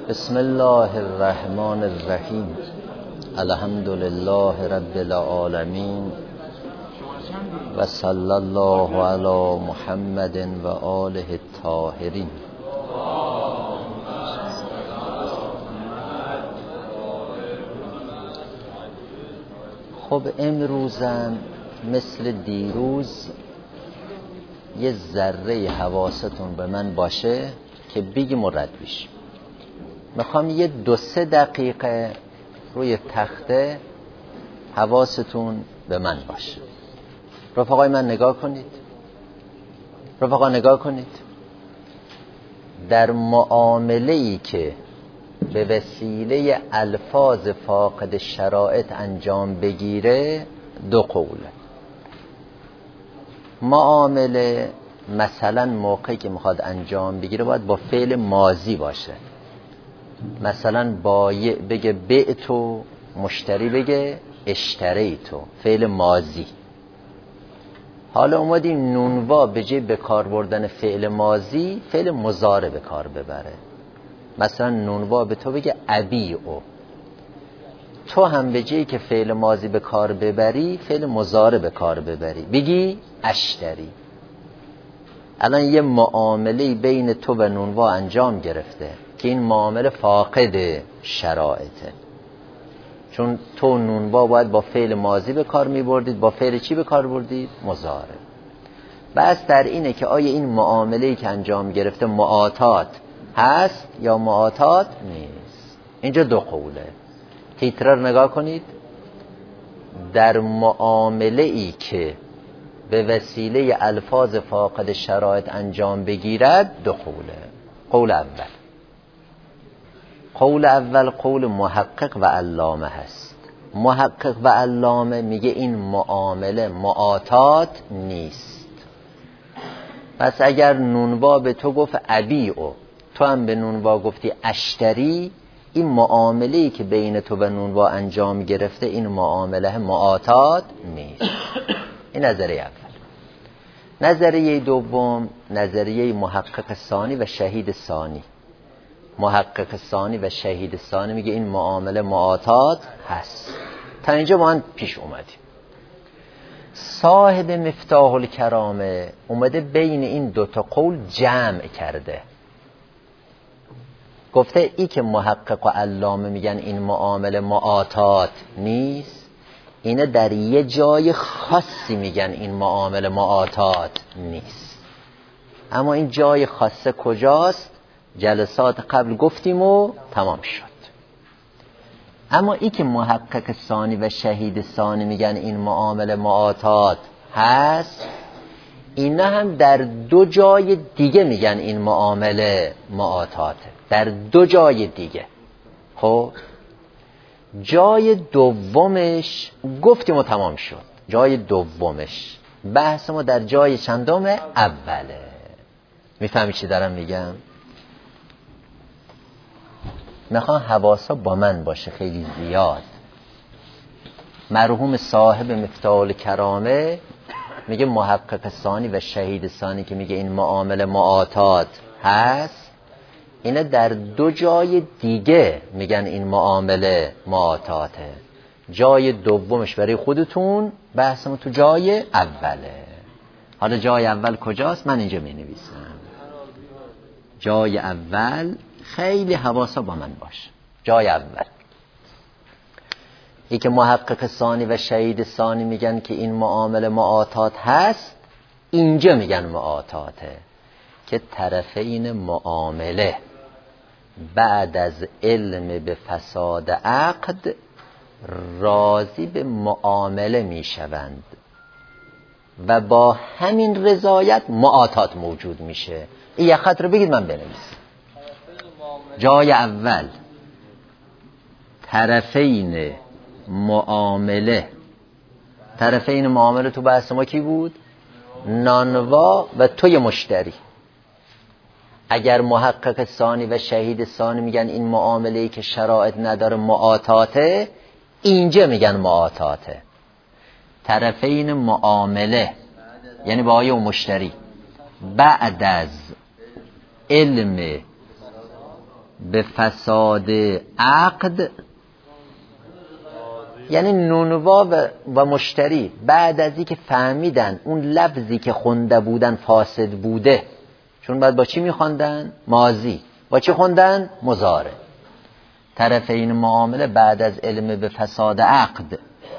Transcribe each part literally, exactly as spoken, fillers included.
بسم الله الرحمن الرحیم. الحمد لله رب العالمین و صلی الله علی محمد و آله الطاهرین. خب امروزم مثل دیروز یه ذره حواستون به من باشه که بگیم و رد بشیم. میخوام یه دو سه دقیقه روی تخته حواستون به من باشه. رفقای من نگاه کنید، رفقا نگاه کنید. در معامله‌ای که به وسیله الفاظ فاقد شرایط انجام بگیره دو قوله. معامله مثلا موقعی که میخواد انجام بگیره باید با فعل ماضی باشه. مثلا بایع بگه بعتو، مشتری بگه اشتریتو، فعل ماضی. حالا اومدیم نونوا به جای به کار بردن فعل ماضی فعل مضارع به کار ببره. مثلا نونوا به تو بگه ابیعو، تو هم به جایی که فعل ماضی به کار ببری فعل مضارع به کار ببری، بگی اشتری. الان یه معامله بین تو و نونوا انجام گرفته که این معامله فاقد شرایطه، چون تو نونوا باید با فعل ماضی به کار می بردید، با فعل چی به کار بردید؟ مضارع. بس در اینه که آیا این معامله‌ای که انجام گرفته معاطات هست یا معاطات نیست. اینجا دو قوله. تیتره رو نگاه کنید. در معامله‌ای که به وسیله الفاظ فاقد شرایط انجام بگیرد دو قوله. قول اول قول اول قول محقق و علامه هست. محقق و علامه میگه این معامله معاطات نیست. پس اگر نونوا به تو گفت ابیعو، تو هم به نونوا گفتی اشتری، این معامله‌ای که بین تو و نونوا انجام گرفته این معامله معاطات نیست. این نظریه اول. نظریه دوم نظریه محقق ثانی و شهید ثانی. محقق ثانی و شهید ثانی میگه این معامله معاطات هست. تا اینجا ما پیش اومدیم. صاحب مفتاح الکرامه اومده بین این دوتا قول جمع کرده، گفته ای که محقق و علامه میگن این معامله معاطات نیست، اینه در یه جای خاصی میگن این معامله معاطات نیست. اما این جای خاصه کجاست؟ جلسات قبل گفتیم و تمام شد. اما ای که محقق ثانی و شهید ثانی میگن این معامله معاطات هست، اینا هم در دو جای دیگه میگن این معامله معاطاته. در دو جای دیگه. خب جای دومش گفتیم و تمام شد. جای دومش بحث ما در جای چندم؟ اوله. میفهمی چی دارم میگم؟ میخوام حواسا با من باشه خیلی زیاد. مرحوم صاحب مفتاح الکرامه میگه محقق ثانی و شهید ثانی که میگه این معامله معاطات هست، اینا در دو جای دیگه میگن این معامله معاطاته. جای دومش برای خودتون، بحثمون تو جای اوله. حالا جای اول کجاست؟ من اینجا می نویسم. جای اول خیلی حواسا با من باشه. جای اول ای که محقق ثانی و شهید ثانی میگن که این معامله معاطات هست، اینجا میگن معاطاته که طرفین معامله بعد از علم به فساد عقد راضی به معامله میشوند و با همین رضایت معاطات موجود میشه. این یک خط رو بگید من بنویسم. جای اول طرفین معامله. طرفین معامله تو بحث ما کی بود؟ نانوا و توی مشتری. اگر محقق ثانی و شهید ثانی میگن این معامله‌ای که شرایط نداره معاطاته، اینجا میگن معاطاته. طرفین معامله یعنی بایع و مشتری بعد از علم به فساد عقد، یعنی نونوا و, و مشتری بعد از اینکه فهمیدن اون لفظی که خونده بودن فاسد بوده، چون بعد با چی میخوندن؟ ماضی. با چی خوندن؟ مضارع. طرفین معامله بعد از علم به فساد عقد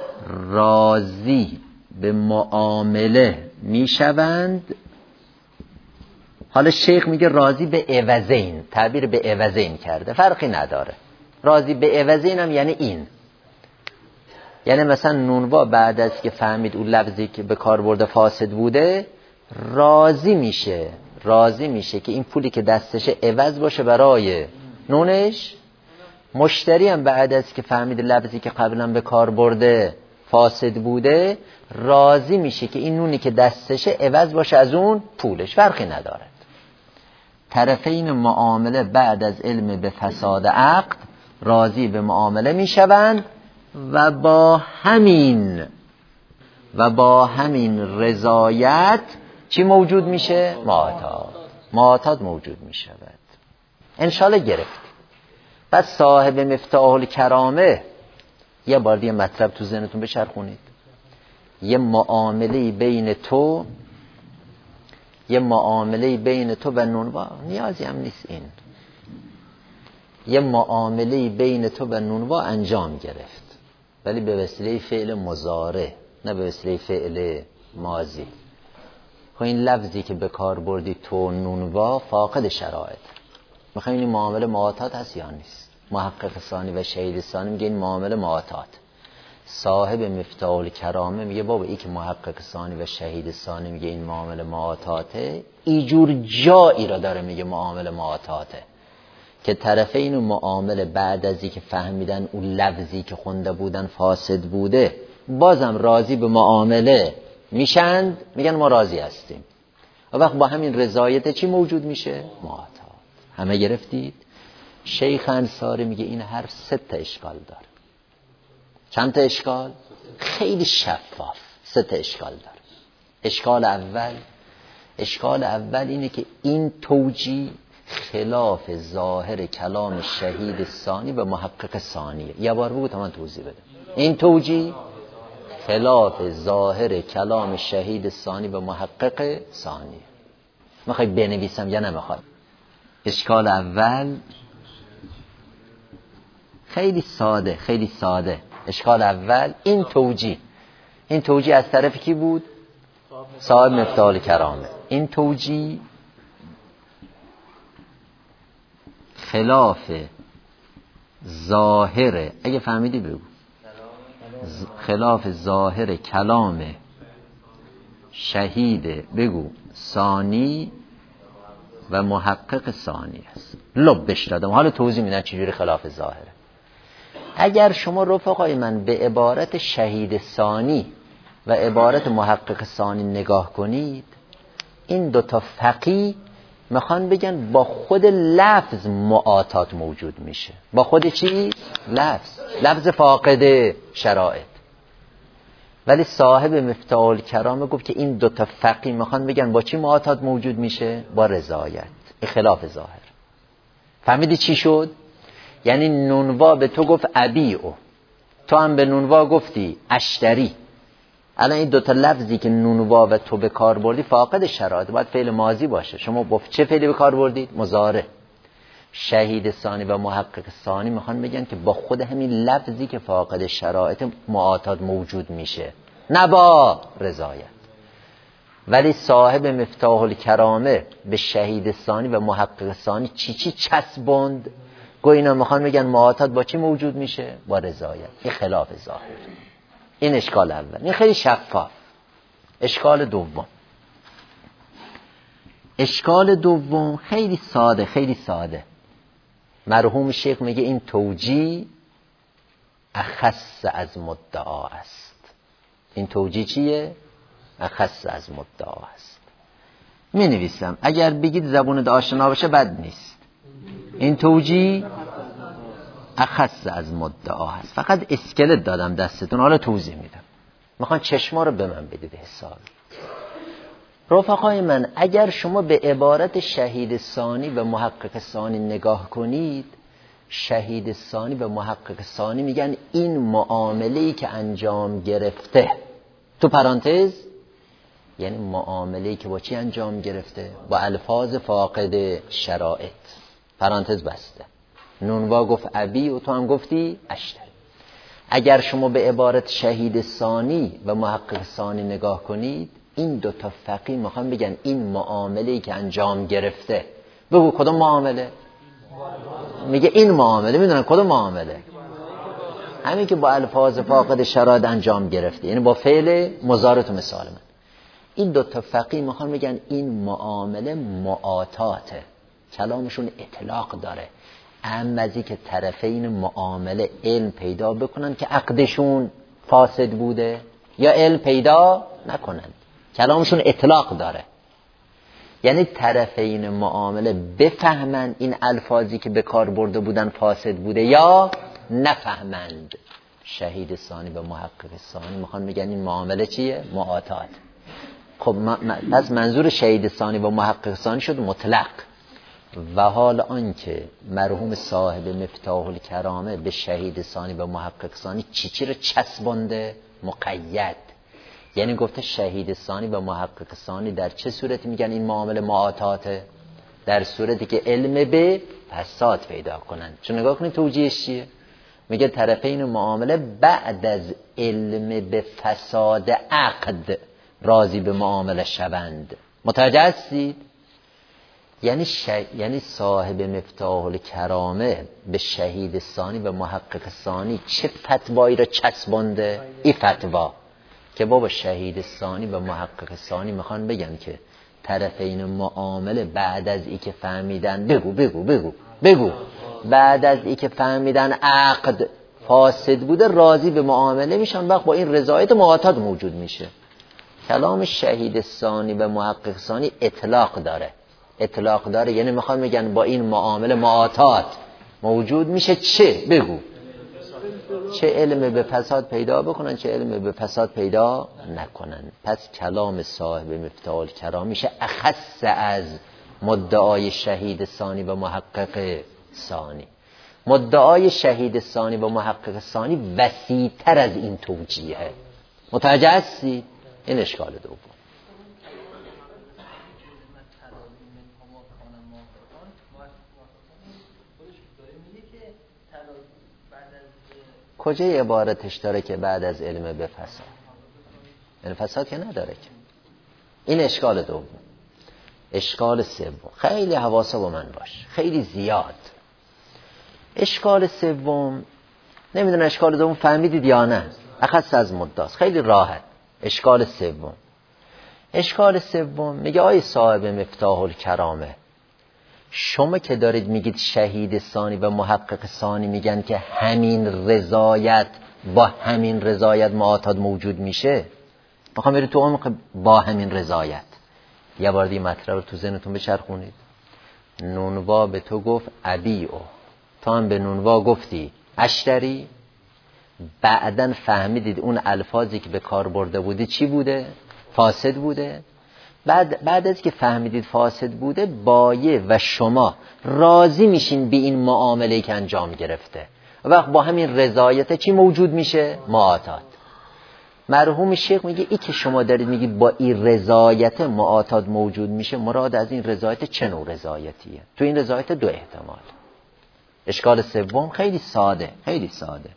راضی به معامله میشوند. حالا شیخ میگه راضی به عوضین، تعبیر به عوضین کرده، فرقی نداره. راضی به عوضین هم یعنی این، یعنی مثلا نونوا بعد از که فهمید اون لفظی که به کار برده فاسد بوده راضی میشه، راضی میشه که این پولی که دستش عوض باشه برای نونش. مشتری هم بعد از که فهمید لفظی که قبلا به کار برده فاسد بوده راضی میشه که این نونی که دستش عوض باشه از اون پولش، فرقی ندارد. طرفین معامله بعد از علم به فساد عقد راضی به معامله میشوند و با همین و با همین رضایت چی موجود میشه؟ معتاد. معتاد موجود میشود. انشالله گرفت. بعد صاحب مفتاح الکرامه، یه بار دیگه مطلب تو ذهنتون بچرخونید. یه معامله بین تو یه معامله بین تو و نونوا، نیازی هم نیست این، یه معامله بین تو و نونوا انجام گرفت، ولی به وسیله فعل مضارع نه به وسیله فعل ماضی. خب این لفظی که به کار بردی تو نونوا فاقد شرایط، میخوایم این معامله معتاد هست یا نیست؟ محقق ثانی و شهید ثانی میگه این معامله معتاد. صاحب مفتاح الکرامه میگه بابا این که محقق ثانی و شهید ثانی میگه این معامله معتاده، اینجور جایی را داره میگه معامله معتاده که طرفین معامله بعد از اینکه فهمیدن اون لفظی که خونده بودن فاسد بوده بازم راضی به معامله میشند، میگن ما راضی هستیم. و وقت با همین رضایت چی موجود میشه؟ معتاد. همه گرفتید؟ شیخ انصاری میگه این هر سه تا اشکال داره. چند تا اشکال؟ خیلی شفاف. سه تا اشکال داره. اشکال اول اشکال اول اینه که این توجیه خلاف ظاهر کلام شهید ثانی و محقق ثانیه. یه بار بگو تا من توضیح بدم. این توجیه خلاف ظاهر کلام شهید ثانی و محقق ثانیه. میخوای بنویسم یا نمیخوای؟ اشکال اول خیلی ساده خیلی ساده اشکال اول این توجیه این توجیه از طرف کی بود؟ صاحب مفتاح الکرامه. این توجیه خلاف ظاهر، اگه فهمیدی بگو، خلاف ظاهر کلام شهید بگو ثانی و محقق ثانی است. لبش دادم، حالا توضیح میدن چجوری خلاف ظاهره. اگر شما رفقای من به عبارت شهید ثانی و عبارت محقق ثانی نگاه کنید، این دوتا فقیه میخوان بگن با خود لفظ معاطات موجود میشه. با خود چی؟ لفظ لفظ فاقد شرایط. ولی صاحب مفتاح الکرامه گفت که این دوتا فقیه میخوان بگن با چی معاطات موجود میشه؟ با رضایت. خلاف ظاهر. فهمیدی چی شد؟ یعنی نونوا به تو گفت ابیعو، تو هم به نونوا گفتی اشتری. الان این دوتا لفظی که نونوا و تو به کار بردی فاقد شرایط، باید فعل ماضی باشه. شما با چه فعلی به کار بردید؟ مضارع. شهید ثانی و محقق ثانی میخوان بگن که با خود همین لفظی که فاقد شرایط معاطات موجود میشه، نه با رضایت. ولی صاحب مفتاح الکرامه به شهید ثانی و محقق ثانی چی چی چسبوند؟ گو اینا میخوان بگن معاطات با چی موجود میشه؟ با رضایت. این خلاف ظاهر. این اشکال اول، این خیلی شفاف. اشکال دوم اشکال دوم خیلی ساده خیلی ساده. مرحوم شیخ میگه این توجیه اخص از مدعا است. این توجیه چیه؟ اخص از مدعا است. می نویسم اگر بگید زبون آشنا باشه بد نیست. این توجیه اخص از مدعا هست. فقط اسکلت دادم دستتون، حالا توضیح میدم. میخوان چشما رو به من بدید حساب. رفقای من اگر شما به عبارت شهید ثانی و محقق ثانی نگاه کنید، شهید ثانی و محقق ثانی میگن این معامله‌ای که انجام گرفته، تو پرانتز یعنی معامله‌ای که با چی انجام گرفته؟ با الفاظ فاقد شرائط، پرانتز بسته. نونوا گفت ابی و تو هم گفتی اشتری. اگر شما به عبارت شهید ثانی و محقق ثانی نگاه کنید، این دو تا فقیه میخوان بگن این معامله‌ای که انجام گرفته. بگو کدوم معامله؟ میگه این معامله. میدونن کدوم معامله؟ همین که با الفاظ فاقد شرائط انجام گرفته، یعنی با فعل مضارع. تو مثال من این دو تا فقیه میخوان بگن این معامله معاطاته، کلامشون اطلاق داره، اما از که طرفین معامله علم پیدا بکنن که عقدشون فاسد بوده یا علم پیدا نکنن، کلامشون اطلاق داره. یعنی طرفین معامله بفهمن این الفاظی که به کار برده بودن فاسد بوده یا نفهمند. شهید ثانی به محقق ثانی میخوان میگن این معامله چیه؟ معاطات. خب پس منظور شهید ثانی و محقق ثانی شد مطلق. و حال آنکه مرحوم صاحب مفتاح الکرامه به شهید ثانی و محقق ثانی چی چی رو چسبانده؟ مقید. یعنی گفته شهید ثانی و محقق ثانی در چه صورتی میگن این معامله معاطاته؟ در صورتی که علم به فساد پیدا کنن. چون نگاه کنید توجیهش چیه؟ میگه طرفین معامله بعد از علم به فساد عقد راضی به معامله شوند. متوجه هستید؟ یعنی ش... یعنی صاحب مفتاح الکرامه به شهید ثانی و محقق ثانی چه فتوایی را چسبانده؟ این فتوا که بابا شهید ثانی و محقق ثانی میخوان بگن که طرفین معامله بعد از ای که فهمیدن بگو بگو بگو بگو بعد از ای که فهمیدن عقد فاسد بوده راضی به معامله میشن، وقت با این رضایت معاطات موجود میشه. کلام شهید ثانی و محقق ثانی اطلاق داره، اطلاق داره یعنی میخوان میگن با این معامله معاطات موجود میشه. چه؟ بگو. چه علم به فساد پیدا بکنن چه علم به فساد پیدا نکنن. پس کلام صاحب مفتاح الکرام میشه اخص از مدعای شهید ثانی و محقق ثانی. مدعای شهید ثانی و محقق ثانی وسیع‌تر از این توجیهه. متوجه هستی؟ این اشکال دوم. کجای عبارتش داره که بعد از علم به فساد؟ یعنی فساد که نداره که. این اشکال دوم. اشکال سوم، خیلی حواسا با من باش، خیلی زیاد. اشکال سوم، نمیدونم اشکال دوم فهمیدید یا نه، اخص از مدعاست، خیلی راحت. اشکال سوم اشکال سوم میگه آی صاحب مفتاح الکرامه، شما که دارید میگید شهید ثانی و محقق ثانی میگن که همین رضایت با همین رضایت معاطات موجود میشه، میخوام برید تو عمق با همین رضایت. یه بار دیگه مطلب رو تو ذهنتون بچرخونید. نونوا به تو گفت ابیعو، تو هم به نونوا گفتی اشتری. بعدن فهمیدید اون الفاظی که به کار برده بودی چی بوده؟ فاسد بوده. بعد بعد از که فهمیدید فاسد بوده، بایه و شما راضی میشین به این معامله که انجام گرفته. وقت با همین رضایت چی موجود میشه؟ معاطات. مرحوم شیخ میگه ای که شما دارید میگید با این رضایت معاطات موجود میشه، مراد از این رضایت چه نوع رضایتیه؟ تو این رضایت دو احتمال. اشکال سوم خیلی ساده، خیلی ساده.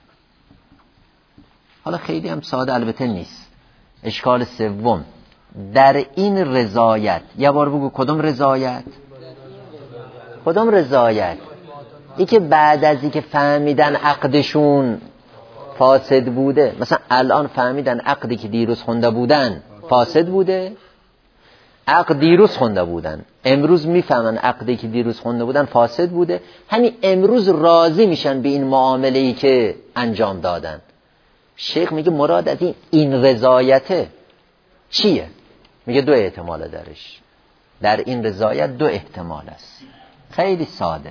حالا خیلی هم ساده البته نیست. اشکال سوم، در این رضایت، یه بار بگو کدوم رضایت؟ کدوم رضایت؟ ای که بعد از ای که فهمیدن عقدشون فاسد بوده، مثلا الان فهمیدن عقدی که دیروز خونده بودن فاسد بوده، عقد دیروز خونده بودن، امروز میفهمن عقدی که دیروز خونده بودن فاسد بوده، همین امروز راضی میشن به این معامله‌ای که انجام دادن. شیخ میگه مراد از این این رضایته چیه؟ میگه دو احتمال درش. در این رضایت دو احتمال است. خیلی ساده.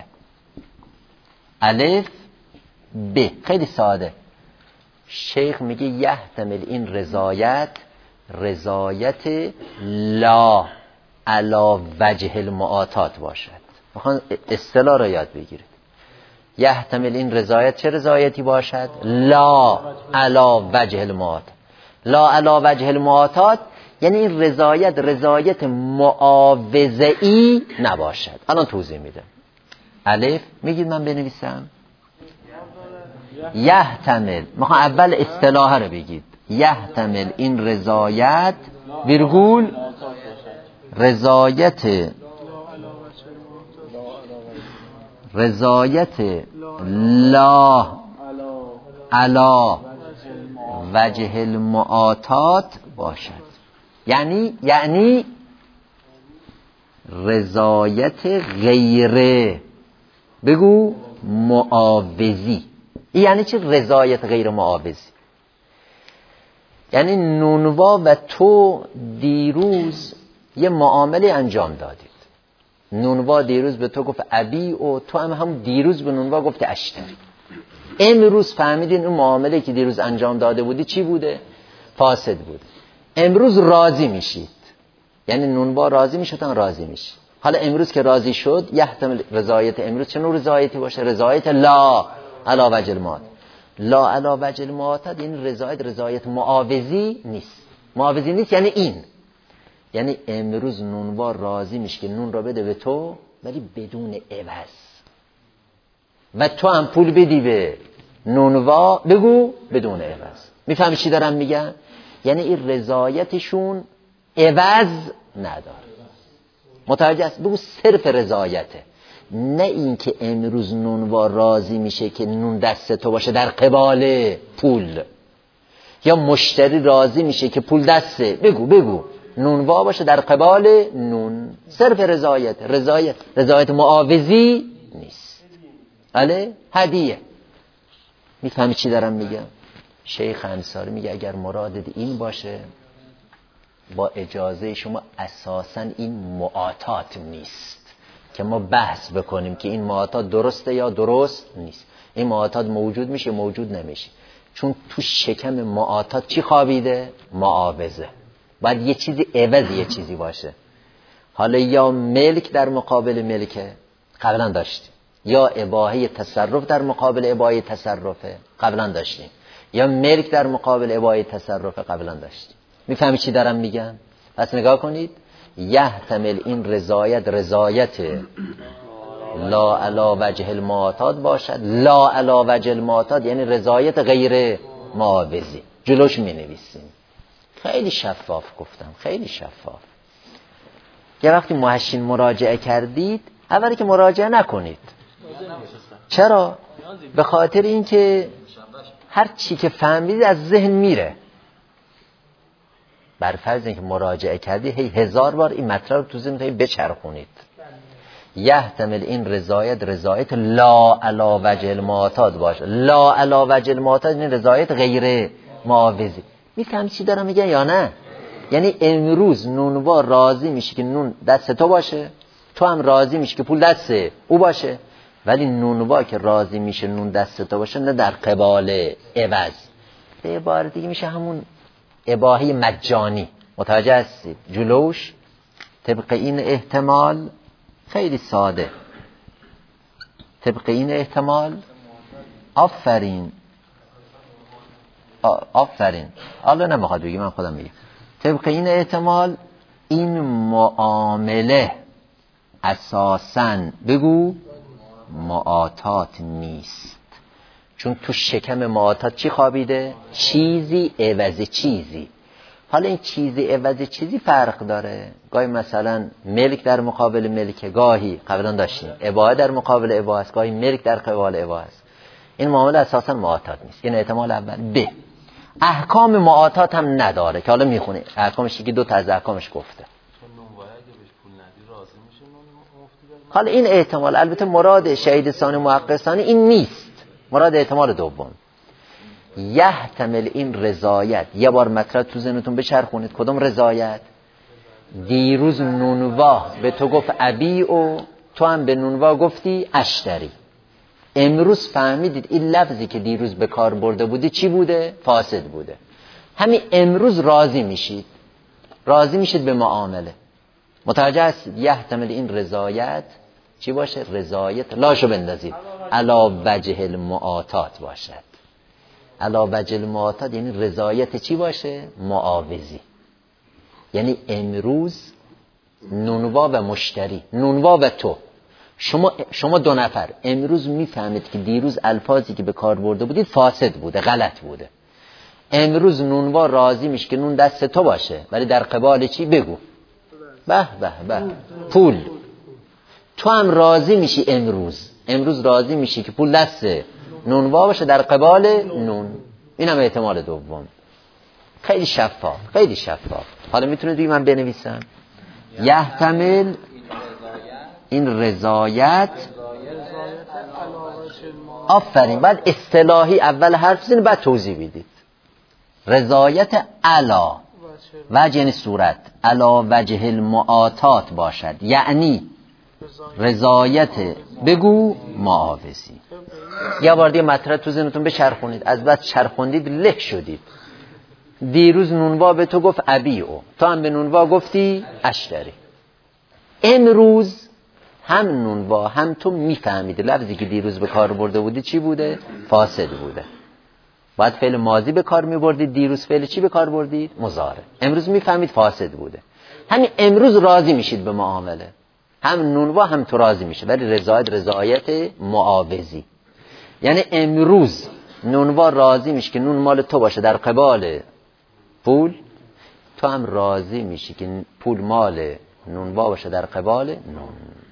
الف ب، خیلی ساده. شیخ میگه یحتمل این رضایت رضایت لا علا وجه المعاطات باشد. میخوان اصطلاح رو یاد بگیرید. یحتمل این رضایت چه رضایتی باشد؟ لا علا وجه المعاتات. لا علا وجه المعاتات یعنی این رضایت رضایت معاوضه‌ای نباشد. الان توضیح میدم. الف میگید من بنویسم؟ یحتمل، میخوام اول اصطلاح رو بگید. یحتمل این رضایت ویرگول رضایت رضایت لا علا وجه المعاتات باشد. یعنی یعنی رضایت غیر بگو معاوضی. این یعنی چی رضایت غیر معاوضی؟ یعنی نونوا و تو دیروز یه معامله انجام دادید. نونوا دیروز به تو گفت ابی و تو هم هم دیروز به نونوا گفت اشتری. امروز فهمیدین اون معامله که دیروز انجام داده بودی چی بوده؟ فاسد بوده. امروز راضی میشید، یعنی نونوا راضی میشدن راضی میشید. حالا امروز که راضی شد یحتمل رضایت امروز چه نوع رضایتی باشه؟ رضایت لا علا وجه المعاتات. لا علا وجه المعاتات این رضایت رضایت معاوضی نیست. معاوضی نیست یعنی این، یعنی امروز نونوا راضی میشه که نون را بده به تو ولی بدون عوض و تو هم پول بدی به نونوا بگو بدون عوض. میفهمی چی دارم میگم؟ یعنی این رضایتشون عوض نداره. متوجه است؟ بگو صرف رضایته، نه این که امروز نونوا راضی میشه که نون دست تو باشه در قبال پول، یا مشتری راضی میشه که پول دسته بگو بگو نونوا باشه در قبال نون. صرف رضایت رضایت رضایت معاوضی نیست. بله هدیه. میفهمی چی دارم میگم؟ شیخ انصاری میگه اگر مرادت این باشه با اجازه شما اساساً این معاتات نیست که ما بحث بکنیم که این معاتات درسته یا درست نیست. این معاتات موجود میشه موجود نمیشه، چون تو شکم معاتات چی خوابیده؟ معاوضه. باید یه چیزی عوض یه چیزی باشه. حالا یا ملک در مقابل ملکه قبلا داشتیم، یا اباحه تصرف در مقابل اباحه تصرفه قبلا داشتیم، یا ملک در مقابل اباحه تصرفه قبلا داشتیم. میفهمی چی دارم میگم؟ پس نگاه کنید. یحتمل این رضایت رضایت لا علا وجه المعاتات باشد. لا علا وجه المعاتات یعنی رضایت غیر معاوضی. جلوش می نویسیم. خیلی شفاف گفتم، خیلی شفاف. یه وقتی محشین مراجعه کردید اولی که مراجعه نکنید. چرا؟ به خاطر اینکه هر چی که فهمیدید از ذهن میره. بر فرض اینکه مراجعه کردی هی هزار بار این مطلب رو تو ذهنتون بچرخونید. یحتمل این رضایت رضایت لا علا وجه المعاتات باشه. لا علا وجه المعاتات این رضایت غیر معاوضی. میفهمی چی دارم میگن یا نه؟ یعنی امروز نونوا راضی میشه که نون دست تو باشه، تو هم راضی میشه که پول دست او باشه، ولی نونوا که راضی میشه نون دست تو باشه نه در قبال عوض. به عبارت دیگه میشه همون اباحه مجانی. متوجه هستید؟ جلوش طبق این احتمال خیلی ساده. طبق این احتمال آفرین آفرین حالا نمیخواد بگی من خودم میگم. طبق این احتمال این معامله اساساً بگو معاتات نیست، چون تو شکم معاتات چی خوابیده؟ چیزی عوض چیزی. حالا این چیزی عوض چیزی فرق داره. گاهی مثلا ملک در مقابل ملک، گاهی قبلا داشتیم اباحه در مقابل اباحه است، گاهی ملک در قبال اباحه است. این معامله اساسا معاتات نیست. این احتمال اول. ب احکام معاتات هم نداره که حالا میخونه احکامش که دو تا از احکامش گفته. حالا این احتمال البته مراد شهید ثانی محقق ثانی این نیست، مراد احتمال دوم. یحتمل این رضایت. یه بار مطلب تو ذهنتون بچرخونید. کدوم رضایت؟ دیروز نونوا به تو گفت ابی و تو هم به نونوا گفتی اشتری. امروز فهمیدید این لفظی که دیروز به کار برده بودی چی بوده؟ فاسد بوده. همین امروز راضی میشید، راضی میشید به معامله. متوجه هستید؟ یحتمل این رضایت چی باشه؟ رضایت لاشو بندازید علا وجه المعاتات باشد. علا وجه المعاتات یعنی رضایت چی باشه؟ معاوضی. یعنی امروز نونوا و مشتری، نونوا و تو، شما شما دو نفر امروز میفهمید که دیروز الفاظی که به کار برده بودید فاسد بوده، غلط بوده. امروز نونوا راضی میشه که نون دست تو باشه، ولی در قبال چی؟ بگو. به به به پول. تو هم راضی میشی امروز امروز راضی میشی که پول دست نونوا باشه در قبال نون. این هم احتمال دوم. خیلی شفاف، خیلی شفاف. حالا میتونه دوی من بنویسم یحتمل این رضایت. آفرین. بعد اصطلاحی اول حرف بزنید بعد توضیح بدید. رضایت علا وجه یعنی صورت، علا وجه المعاتات باشد، یعنی رضایت بگو معاوضی. یه بار دیگه مطلب تو ذهنتون بچرخونید، از بعد چرخوندید له شدید. دیروز نونوا به تو گفت ابیعو، تو هم به نونوا گفتی اشتری. امروز هم نونوا هم تو میفهمید لفظی که دیروز به کار برده بودی چی بوده؟ فاسد بوده. باید فعل ماضی به کار میبردید، دیروز فعل چی به کار بردید؟ مضارع. امروز میفهمید فاسد بوده. همین امروز راضی میشید به معامله، هم نونوا هم تو راضی میشه، ولی رضایت رضایت معاوضی. یعنی امروز نونوا راضی میشه که نون مال تو باشه در قبال پول، تو هم راضی میشی که پول مال نونوا باشه در قبال نون.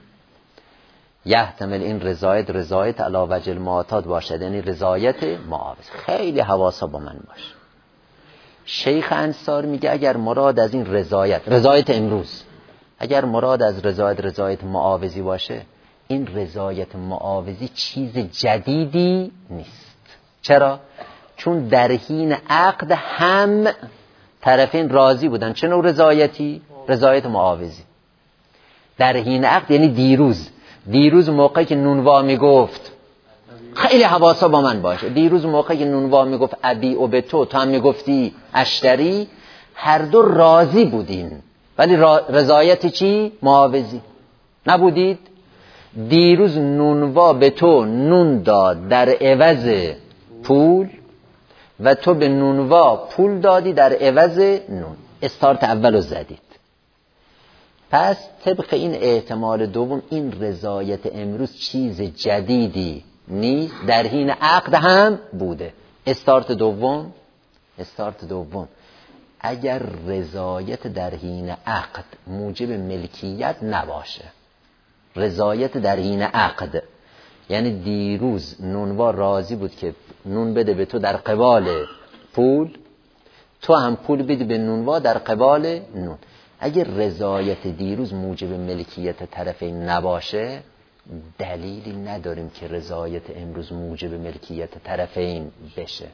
یحتمل این رضایت رضایت علی وجه المعاتات باشد، یعنی رضایت معاوض. خیلی حواسا با من باش. شیخ انصار میگه اگر مراد از این رضایت رضایت امروز، اگر مراد از رضایت رضایت معاوضی باشه، این رضایت معاوضی چیز جدیدی نیست. چرا؟ چون در حین عقد هم طرفین راضی بودن. چه نوع رضایتی؟ رضایت معاوضی. در حین عقد یعنی دیروز. دیروز موقعی که نونوا میگفت، خیلی حواسا با من باشه، دیروز موقعی که نونوا میگفت ابی و به تو، تو هم میگفتی اشتری، هر دو راضی بودین، ولی رضایت چی؟ معاوضی نبودید. دیروز نونوا به تو نون داد در عوض پول و تو به نونوا پول دادی در عوض نون. استارت اولو زدید. پس طبق این احتمال دوم این رضایت امروز چیز جدیدی نیست، در حین عقد هم بوده. استارت دوم استارت دوم اگر رضایت در حین عقد موجب ملکیت نباشه، رضایت در حین عقد یعنی دیروز نونوا راضی بود که نون بده به تو در قبال پول، تو هم پول بدی به نونوا در قبال نون. اگر رضایت دیروز موجب ملکیت طرفین نباشه، دلیلی نداریم که رضایت امروز موجب ملکیت طرفین بشه.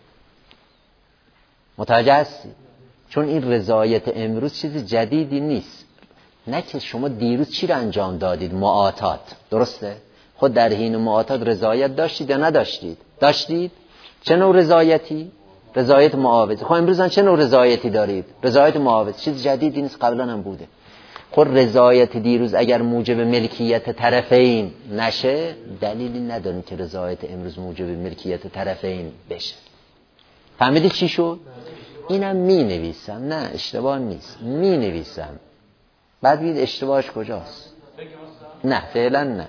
متوجه هستی؟ چون این رضایت امروز چیز جدیدی نیست. نه که شما دیروز چی رو انجام دادید؟ معاتات. درسته؟ خود در حین معاتات رضایت داشتید یا نداشتید؟ داشتید. چه نوع رضایتی؟ رضایت معاوض. خب امروز چه نوع رضایتی دارید؟ رضایت معاوض. چیز جدیدی نیست، قبلا هم بوده. خب رضایت دیروز اگر موجب ملکیت طرفین نشه، دلیلی نداریم که رضایت امروز موجب ملکیت طرفین بشه. فهمیدی چی شد؟ اینم می نویسم. نه اشتباه نیست، می نویسم. بعد بید اشتباهش کجاست؟ نه فعلا نه.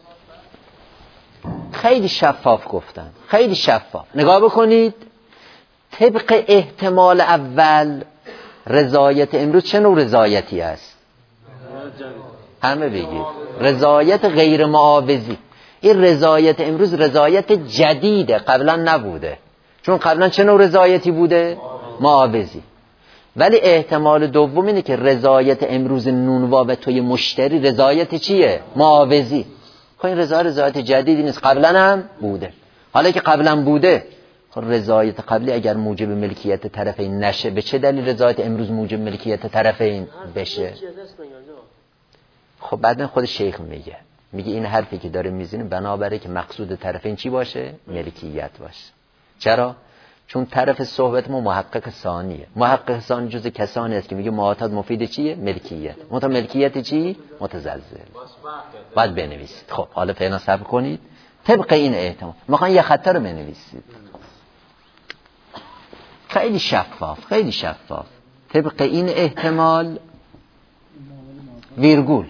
خیلی شفاف گفتم، خیلی شفاف. نگاه بکنید، طبق احتمال اول رضایت امروز چه نوع رضایتی است؟ همه بگید رضایت غیر معاوضی. این رضایت امروز رضایت جدیده، قبلا نبوده. چون قبلا چه نوع رضایتی بوده؟ معاوضی. ولی احتمال دوم اینه که رضایت امروز نونوا و توی مشتری رضایت چیه؟ معاوضی. خب این رضایت رضایت جدیدی نیست، قبلا هم بوده. حالا که قبلا بوده، رضایت قبلی اگر موجب ملکیت طرفین نشه، به چه دلیل رضایت امروز موجب ملکیت طرفین بشه؟ خب بعدن خود شیخ میگه میگه این حرفی که داره میزنه بنابره که مقصود طرفین چی باشه؟ ملکیت باشه. چرا؟ چون طرف صحبت ما محقق ثانیه. محقق ثانی جز کسانی است که میگه معاتات مفید چیه؟ ملکیت. مت ملکیت چی؟ متزلزل. بعد بنویسید. خب حالا فعلا صبر کنید، طبق این احتمال. میخوان یه خطر رو بنویسید خیلی شفاف، خیلی شفاف. طبق این احتمال ویرگول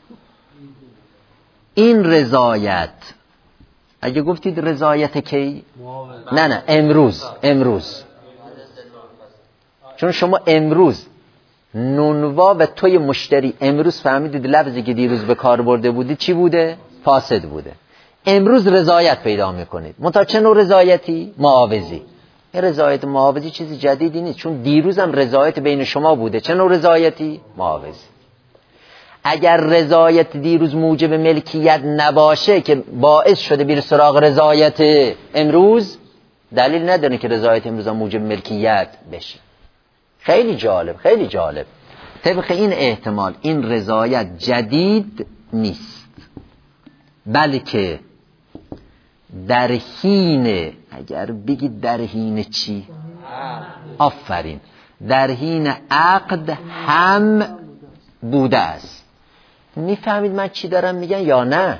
این رضایت. اگه گفتید رضایت کی؟ نه نه امروز، امروز. چون شما امروز نونوا و توی مشتری امروز فهمیدید لفظی که دیروز به کار برده بودید چی بوده؟ فاسد بوده. امروز رضایت پیدا میکنید. منتها چه نوع رضایتی؟ معاوضی. این رضایت معاوضی چیزی جدیدی نیست، چون دیروز هم رضایت بین شما بوده. چه نوع رضایتی؟ معاوضی. اگر رضایت دیروز موجب ملکیت نباشه که باعث شده بیر سراغ رضایت امروز، دلیل نداره که رضایت امروز هم موجب ملکیت بشه. خیلی جالب، خیلی جالب. طبق این احتمال این رضایت جدید نیست، بلکه در حین، اگر بگید در حین چی؟ آفرین، در حین عقد هم بوده است. میفهمید من چی دارم میگن یا نه؟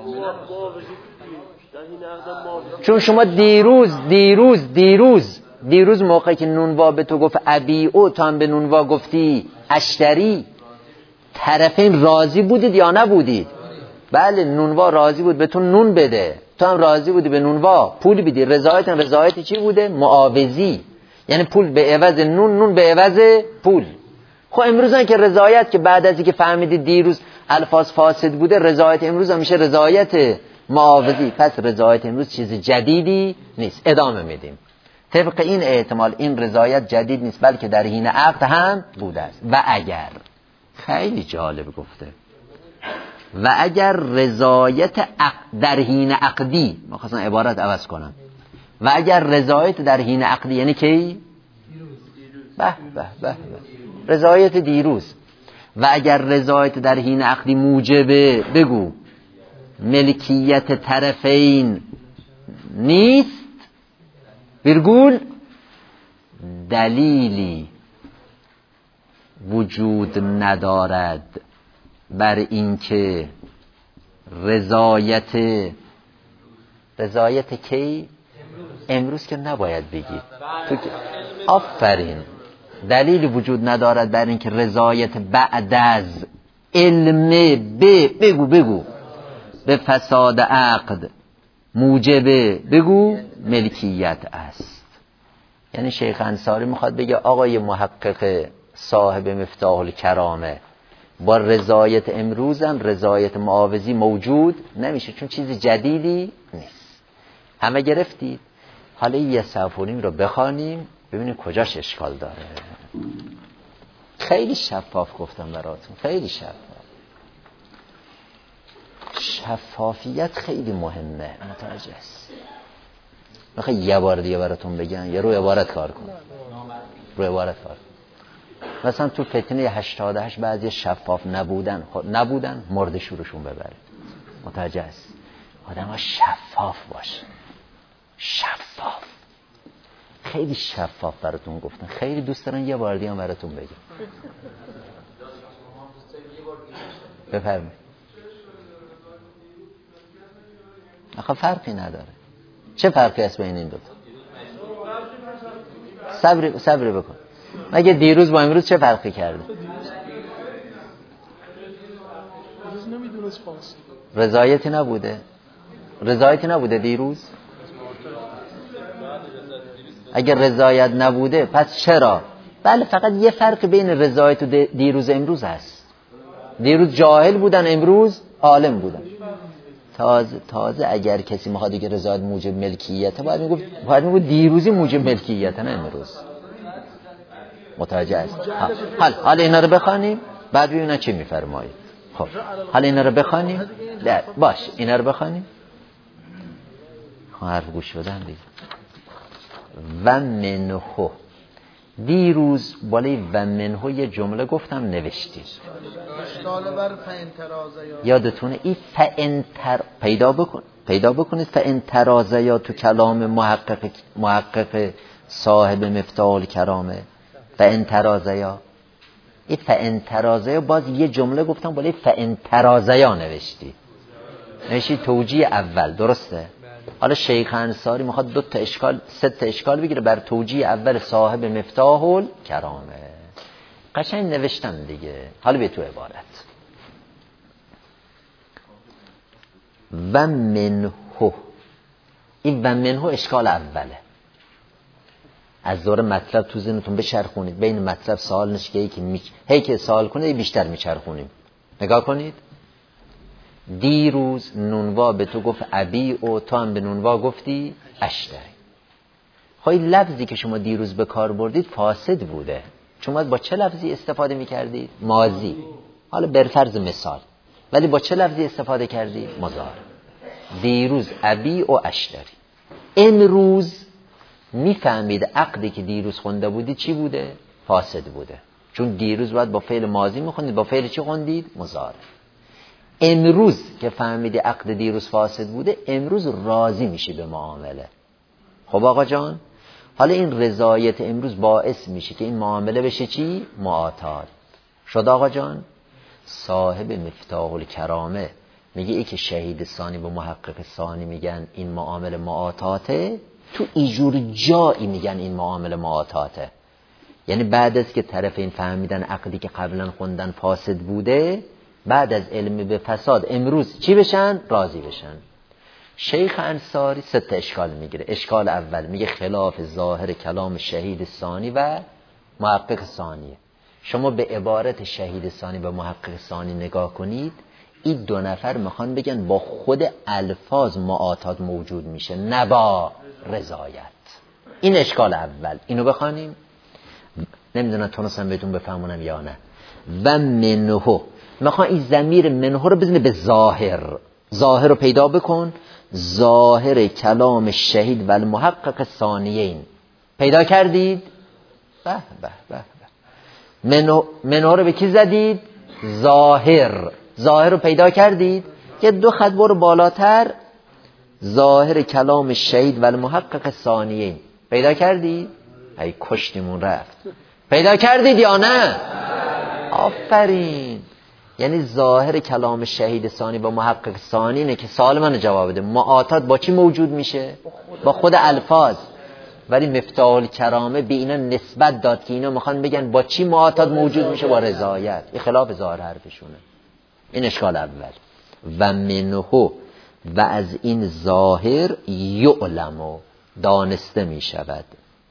چون شما دیروز دیروز دیروز دیروز موقعی که نونوا به تو گفت ابیعو، تو هم به نونوا گفتی اشتری، طرفین راضی بودید یا نبودید؟ بله، نونوا راضی بود به تو نون بده، تو هم راضی بودی به نونوا پول بدی. رضایت رضایت چی بوده؟ معاوضی، یعنی پول به عوض نون، نون به عوض پول. خب امروز هم که رضایت که بعد از اینکه فهمیدید دیروز الفاظ فاسد بوده، رضایت امروز هم میشه رضایت معاوضی. پس رضایت امروز چیز جدیدی نیست. ادامه میدیم. طبق این احتمال این رضایت جدید نیست، بلکه در حین عقد هم بوده است. و اگر، خیلی جالب گفته، و اگر رضایت عقد در حین عقدی، من خواستم عبارت عوض کنم، و اگر رضایت در حین عقدی یعنی کی؟ به به به رضایت دیروز. و اگر رضایت در حین عقدی موجبه، بگو ملکیت طرفین نیست، ویرگول دلیلی وجود ندارد بر اینکه رضایت رضایت کی؟ امروز که نباید بگید تو که آفرین. دلیلی وجود ندارد بر اینکه رضایت بعد از علم به، بگو بگو به فساد عقد موجب، بگو ملکیت است. یعنی شیخ انصاری میخواد بگه آقای محقق صاحب مفتاح الکرامه، با رضایت امروزم رضایت معاوضی موجود نمیشه، چون چیز جدیدی نیست. همه گرفتید؟ حالا یه صفحه و نیم رو بخوانیم ببینیم کجاش اشکال داره. خیلی شفاف گفتم براتون، خیلی شفاف. شفافیت خیلی مهمه، متوجه است. میخوای یه بار دیگه براتون بگن یا رو عبارت کار کن؟ رو عبارت کار کن. مثلا تو فتنه هشتاد و هشت بعضی شفاف نبودن نبودن مرد شورشون ببره. متوجه است؟ آدم ها شفاف باشه، شفاف، خیلی شفاف براتون گفتن. خیلی دوست دارن یه بار دیگه هم براتون بگم. بفرمایید. آخه فرقی نداره. چه فرقی هست بین این دوتا؟ صبر صبر بکن. مگه دیروز با امروز چه فرقی کرده؟ رضایتی نبوده. رضایتی نبوده دیروز. اگر رضایت نبوده پس چرا؟ بله، فقط یه فرق بین رضایت و دیروز امروز هست. دیروز جاهل بودن، امروز عالم بودن. تازه تازه اگر کسی میخواد دیگه رضایت موجب ملکیته، باید میگفت باید میگفت دیروزی موجب ملکیته، نه امروز. متوجه است؟ حال حال اینا رو بخوانیم بعد ببینیم چی میفرمایید. خب حال اینا رو بخوانیم. باش اینا رو بخوانیم. حرف گوش بدن دیگه. و منه، دیروز بالای و منه یه جمله گفتم نوشتید یادتونه؟ این فانتر پیدا بکن پیدا بکنید فانترازه یا تو کلام محقق محقق صاحب مفتاح الکرامه. فانترازه یا این فانترازه یا باز یه جمله گفتم بالای فانترازه یا نوشتید. نوشتی توجیه اول، درسته؟ حالا شیخ انصاری میخواد دو تا اشکال سه تا اشکال بگیره بر توجیه اول صاحب مفتاح الکرامه. قشنگ نوشتم دیگه. حالا به تو عبارت و منه، این و منه اشکال اوله. از دور مطلب تو ذهنتون بچرخونید، بین مطلب سوال نشه که یکی می... هی که سوال کنه بیشتر میچرخونیم. نگاه کنید، دیروز نونوا به تو گفت ابی و تو هم به نونوا گفتی اشتری. خواهی لفظی که شما دیروز به کار بردید فاسد بوده، شما با چه لفظی استفاده میکردید؟ ماضی. حالا برفرض مثال، ولی با چه لفظی استفاده کردید؟ مضارع. دیروز ابی و اشتری. امروز میفهمید عقدی که دیروز خونده بودید چی بوده؟ فاسد بوده، چون دیروز باید با فعل ماضی میخوندید، با فعل چی خوندید؟ مضارع. امروز که فهمیدی عقد دیروز فاسد بوده، امروز راضی میشی به معامله. خب آقا جان، حالا این رضایت امروز باعث میشه که این معامله بشه چی؟ معاتاد. شد آقا جان؟ صاحب مفتاح الکرامه میگه ای که شهید ثانی با محقق ثانی میگن این معامله معاتاته، تو اینجور جایی میگن این معامله معاتاته. یعنی بعد از که طرفین فهمیدن عقدی که قبلا خوندن فاسد بوده، بعد از علم به فساد امروز چی بشن؟ راضی بشن. شیخ انصاری سه تا اشکال میگیره. اشکال اول میگه خلاف ظاهر کلام شهید ثانی و محقق ثانیه. شما به عبارت شهید ثانی و محقق ثانی نگاه کنید، این دو نفر میخوان بگن با خود الفاظ معاتات موجود میشه، نه با رضایت. این اشکال اول. اینو بخوانیم، نمیدونم تونستم بهتون بفهمونم یا نه. و منهو، میخوان این ضمیر منهو رو بزنه به ظاهر. ظاهر رو پیدا بکن، ظاهر کلام شهید و المحقق ثانیین. پیدا کردید؟ به به به منهو. منهو رو به کی زدید؟ ظاهر. ظاهر رو پیدا کردید؟ یه دو خط برو بالاتر، ظاهر کلام شهید و المحقق ثانیین. پیدا کردید؟ ای کشتیمون رفت. پیدا کردید یا نه؟ آفرین. یعنی ظاهر کلام شهید ثانی با محقق ثانی اینه که سوال من جواب بده. معاتات با چی موجود میشه؟ با خود الفاظ. ولی مفتاح الکرامه به اینا نسبت داد که اینا میخوان بگن با چی معاتات موجود میشه؟ با رضایت. این خلاف ظاهر حرفشونه. این اشکال اول. و منهو، و از این ظاهر یعلم، دانسته می شود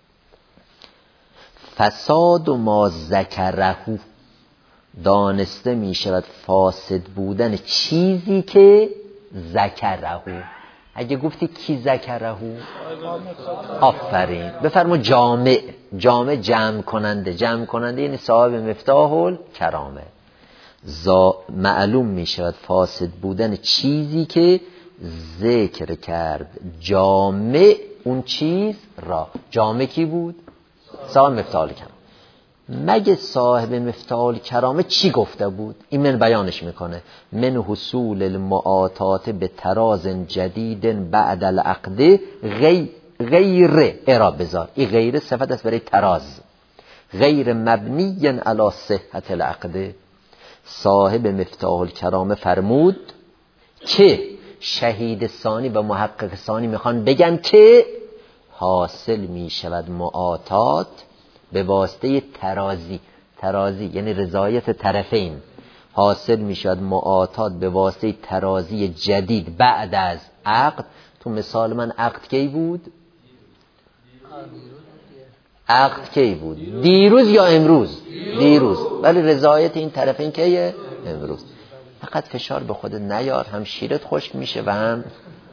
فساد و ما ذکره، دانسته می شود فاسد بودن چیزی که ذکره. اگه گفتی کی ذکره، آفرین، بفرما جامع. جامع جمع کننده. جمع کننده یعنی صاحب مفتاح الکرامه. معلوم می شود فاسد بودن چیزی که ذکر کرد جامع اون چیز را. جامع کی بود؟ صاحب مفتاح الکرامه. مگه صاحب مفتاح الکرامه چی گفته بود؟ این من بیانش میکنه. من حصول المعاتات به تراز جدید بعد العقد غیر غیر اعراب بذار. این غیر صفت است برای تراز، غیر مبنی علی صحت العقد. صاحب مفتاح الکرامه فرمود که شهید ثانی و محقق ثانی میخوان بگن که حاصل میشود معاتات به واسطه ترازی. ترازی یعنی رضایت طرفین. حاصل میشود معاتات به واسطه ترازی جدید بعد از عقد. تو مثال من عقد کی بود؟ عقد کی بود؟ دیروز یا امروز؟ دیروز. ولی رضایت این طرفین کیه؟ امروز. فقط فشار به خودت نیار، هم شیرت خشک میشه و هم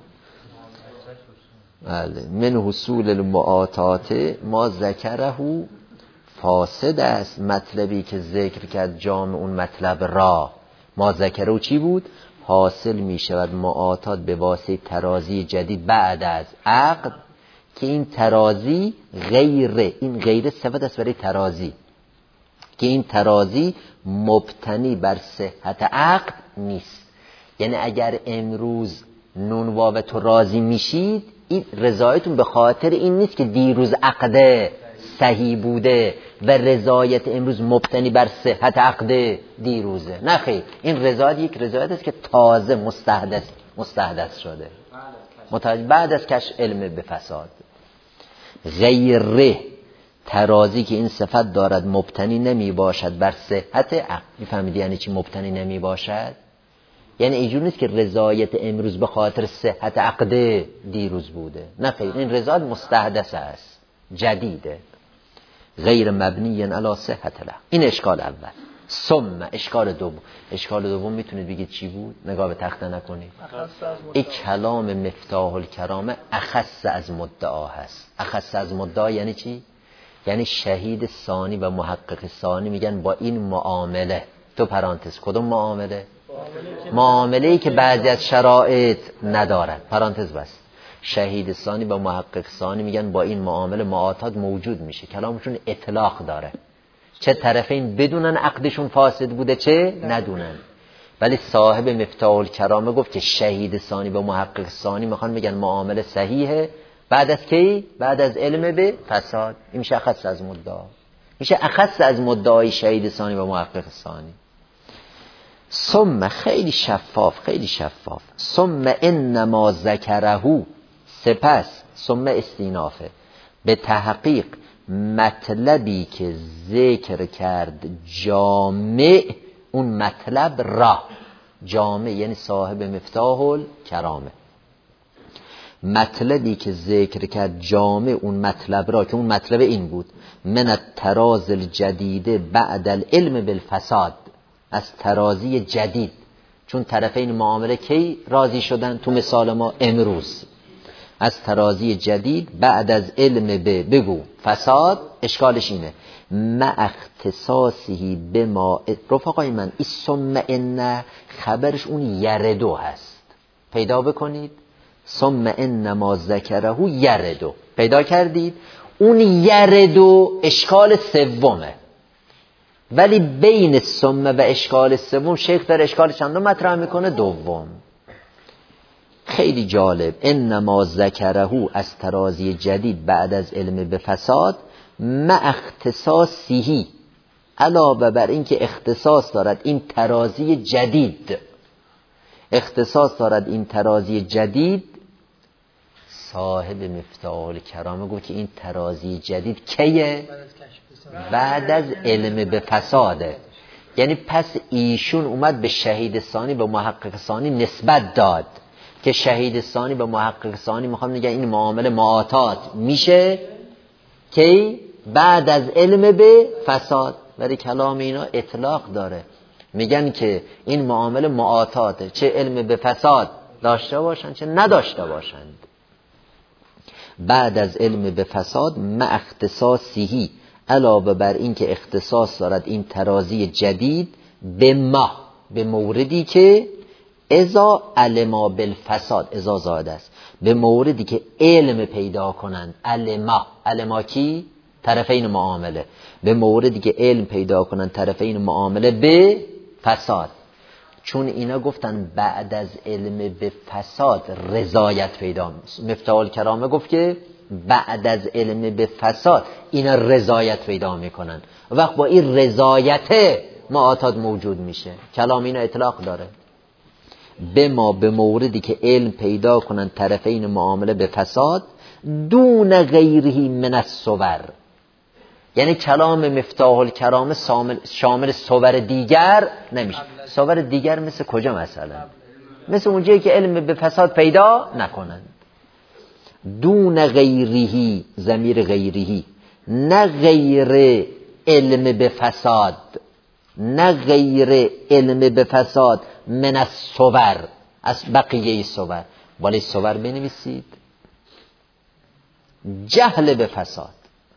من حصول المعاتات ما ذکره فاسد است. مطلبی که ذکر کرد جامع اون مطلب را. ما ذکره چی بود؟ حاصل می شود معاتات به واسطه ترازی جدید بعد از عقد، که این ترازی غیره. این غیره صفت است برای ترازی، که این ترازی مبتنی بر صحت عقد نیست. یعنی اگر امروز نون واو تو راضی میشید، این رضایتون به خاطر این نیست که دیروز عقد صحیح بوده و رضایت امروز مبتنی بر صحت عقد دیروزه. نه خیر، این رضایت یک رضایت است که تازه مستحدث مستحدث شده متوجه بعد از کشف علم به فساد. غیره ترازی که این صفت دارد مبتنی نمی باشد بر صحت عقل. میفهمید یعنی چی مبتنی نمی باشد؟ یعنی اینجور نیست که رضایت امروز به خاطر صحت عقد دیروز بوده، نه خیر، این رضایت مستحدث است، جدیده، غیر مبنی علی صحت له. این اشکال اول. ثم اشکال دوم، اشکال دوم میتونید بگید چی بود؟ نگاه به تخته نکنید. این کلام مفتاح الکرامه اخص از مدعا هست. اخص از مدعا یعنی چی؟ یعنی شهید ثانی و محقق ثانی میگن با این معامله، تو پرانتز کدوم معامله؟ معامله‌ای که بعضی از شرایط ندارد، پرانتز بست. شهید ثانی و محقق ثانی میگن با این معامله معاطات موجود میشه، کلامشون اطلاق داره، چه طرفین بدونن عقدشون فاسد بوده چه ندونن. ولی صاحب مفتاح الکرامه گفت که شهید ثانی و محقق ثانی میخوان میگن معامله صحیحه بعد از کی؟ بعد از علم به فساد. این میشه اخص از مدعا، میشه اخص از مدعای شهید ثانی و محقق ثانی. ثم خیلی شفاف، خیلی شفاف. ثم انما ذکره، سپس ثم استینافه، به تحقیق مطلبی که ذکر کرد جامع اون مطلب را، جامع یعنی صاحب مفتاح الکرامه، مطلبی که ذکر کرد جامع اون مطلب را، که اون مطلب این بود، من التراز الجدید بعد العلم بالفساد، از ترازی جدید، چون طرفین معامله کی راضی شدن؟ تو مثال ما امروز. از ترازی جدید بعد از علم به بگو فساد، اشکالش اینه مع اختصاصی به ما. رفقای من این ثم ان خبرش اون یردو هست، پیدا بکنید. ثم ان ما ذکره یردو، پیدا کردید؟ اون یردو اشکال سومه، ولی بین ثم و اشکال سوم شیخ در اشکال چندم مطرح میکنه؟ دوم. خیلی جالب. انما ذکره از ترازی جدید بعد از علم به فساد مع اختصاصی، علاوه بر این که اختصاص دارد این ترازی جدید، اختصاص دارد این ترازی جدید. صاحب مفتاح الکرامه گفت که این ترازی جدید کیه؟ بعد از علم به فساده. یعنی پس ایشون اومد به شهید ثانی به محقق ثانی نسبت داد که شهید ثانی به محقق ثانی میخوام نگه این معامله معاطات میشه که بعد از علم به فساد. ولی کلام اینا اطلاق داره، میگن که این معامله معاطاته، چه علم به فساد داشته باشند چه نداشته باشند. بعد از علم به فساد مع اختصاصی، علاوه بر این که اختصاص دارد این ترازی جدید به ما، به موردی که اذا علما بالفساد، اذا زاده است، به موردی که علم پیدا کنند. علما، علما کی؟ طرفین معامله. به موردی که علم پیدا کنند طرفین معامله به فساد. چون اینا گفتن بعد از علم به فساد رضایت پیدا میشه. مفتاح الکرامه گفت که بعد از علم به فساد اینا رضایت پیدا میکنن، وقت با این رضایت معاطات موجود میشه. کلام اینا اطلاق داره. به ما، به موردی که علم پیدا کنن طرفین معامله به فساد، دون غیرهی من الصور. یعنی کلام مفتاح الکرامه شامل صور دیگر نمیشه. صور دیگر مثل کجا مثلا؟ مثل اونجایی که علم به فساد پیدا نکنند. دون غیرهی، ضمیر غیرهی، نه غیر علم به فساد، نه غیر علم به فساد، من الصور، از بقیه صور. ولی صور بنویسید جهل به فساد.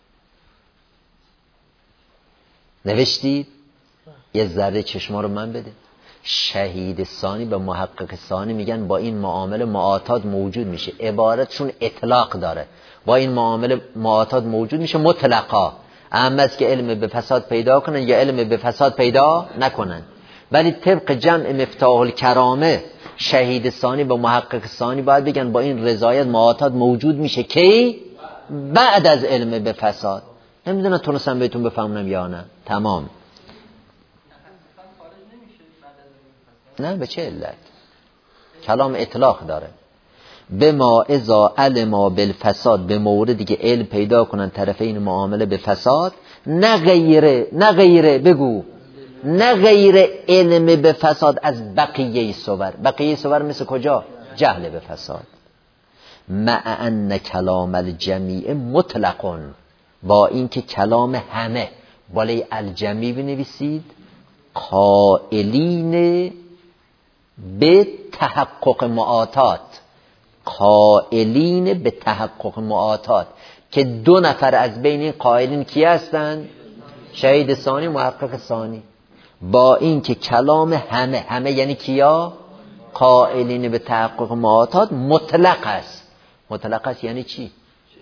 نوشتید؟ یه ذره چشما رو من بده. شهید ثانی به محقق ثانی میگن با این معامله معاطات موجود میشه. عبارتشون اطلاق داره. با این معامله معاطات موجود میشه مطلقا. اما از که علم به فساد پیدا کنن یا علم به فساد پیدا نکنن. ولی طبق جمع مفتاح الکرامه شهید ثانی به محقق ثانی باید بگن با این رضایت معاطات موجود میشه کی؟ بعد از علم به فساد. نمیدونم تونستم بهتون بفهمونم یا نه. تمام. نه به چه علت؟ کلام اطلاق داره. به ما اذا علما بالفساد، به موردی که علم پیدا کنن طرفین معامله به فساد، نه غیره، نه غیره بگو، نه غیر علم به فساد از بقیه صور. بقیه صور مثل کجا؟ جهل به فساد. مع ان کلام الجمیع مطلقون، با اینکه کلام همه بالای الجمیع بنویسید، قائلین به تحقق معاطات، قائلین به تحقق معاطات، که دو نفر از بین این قائلین کی هستند؟ شهید ثانی، محقق ثانی. با این که کلام همه، همه یعنی کیا؟ قائلین به تحقق معاطات مطلق است. مطلق است یعنی چی؟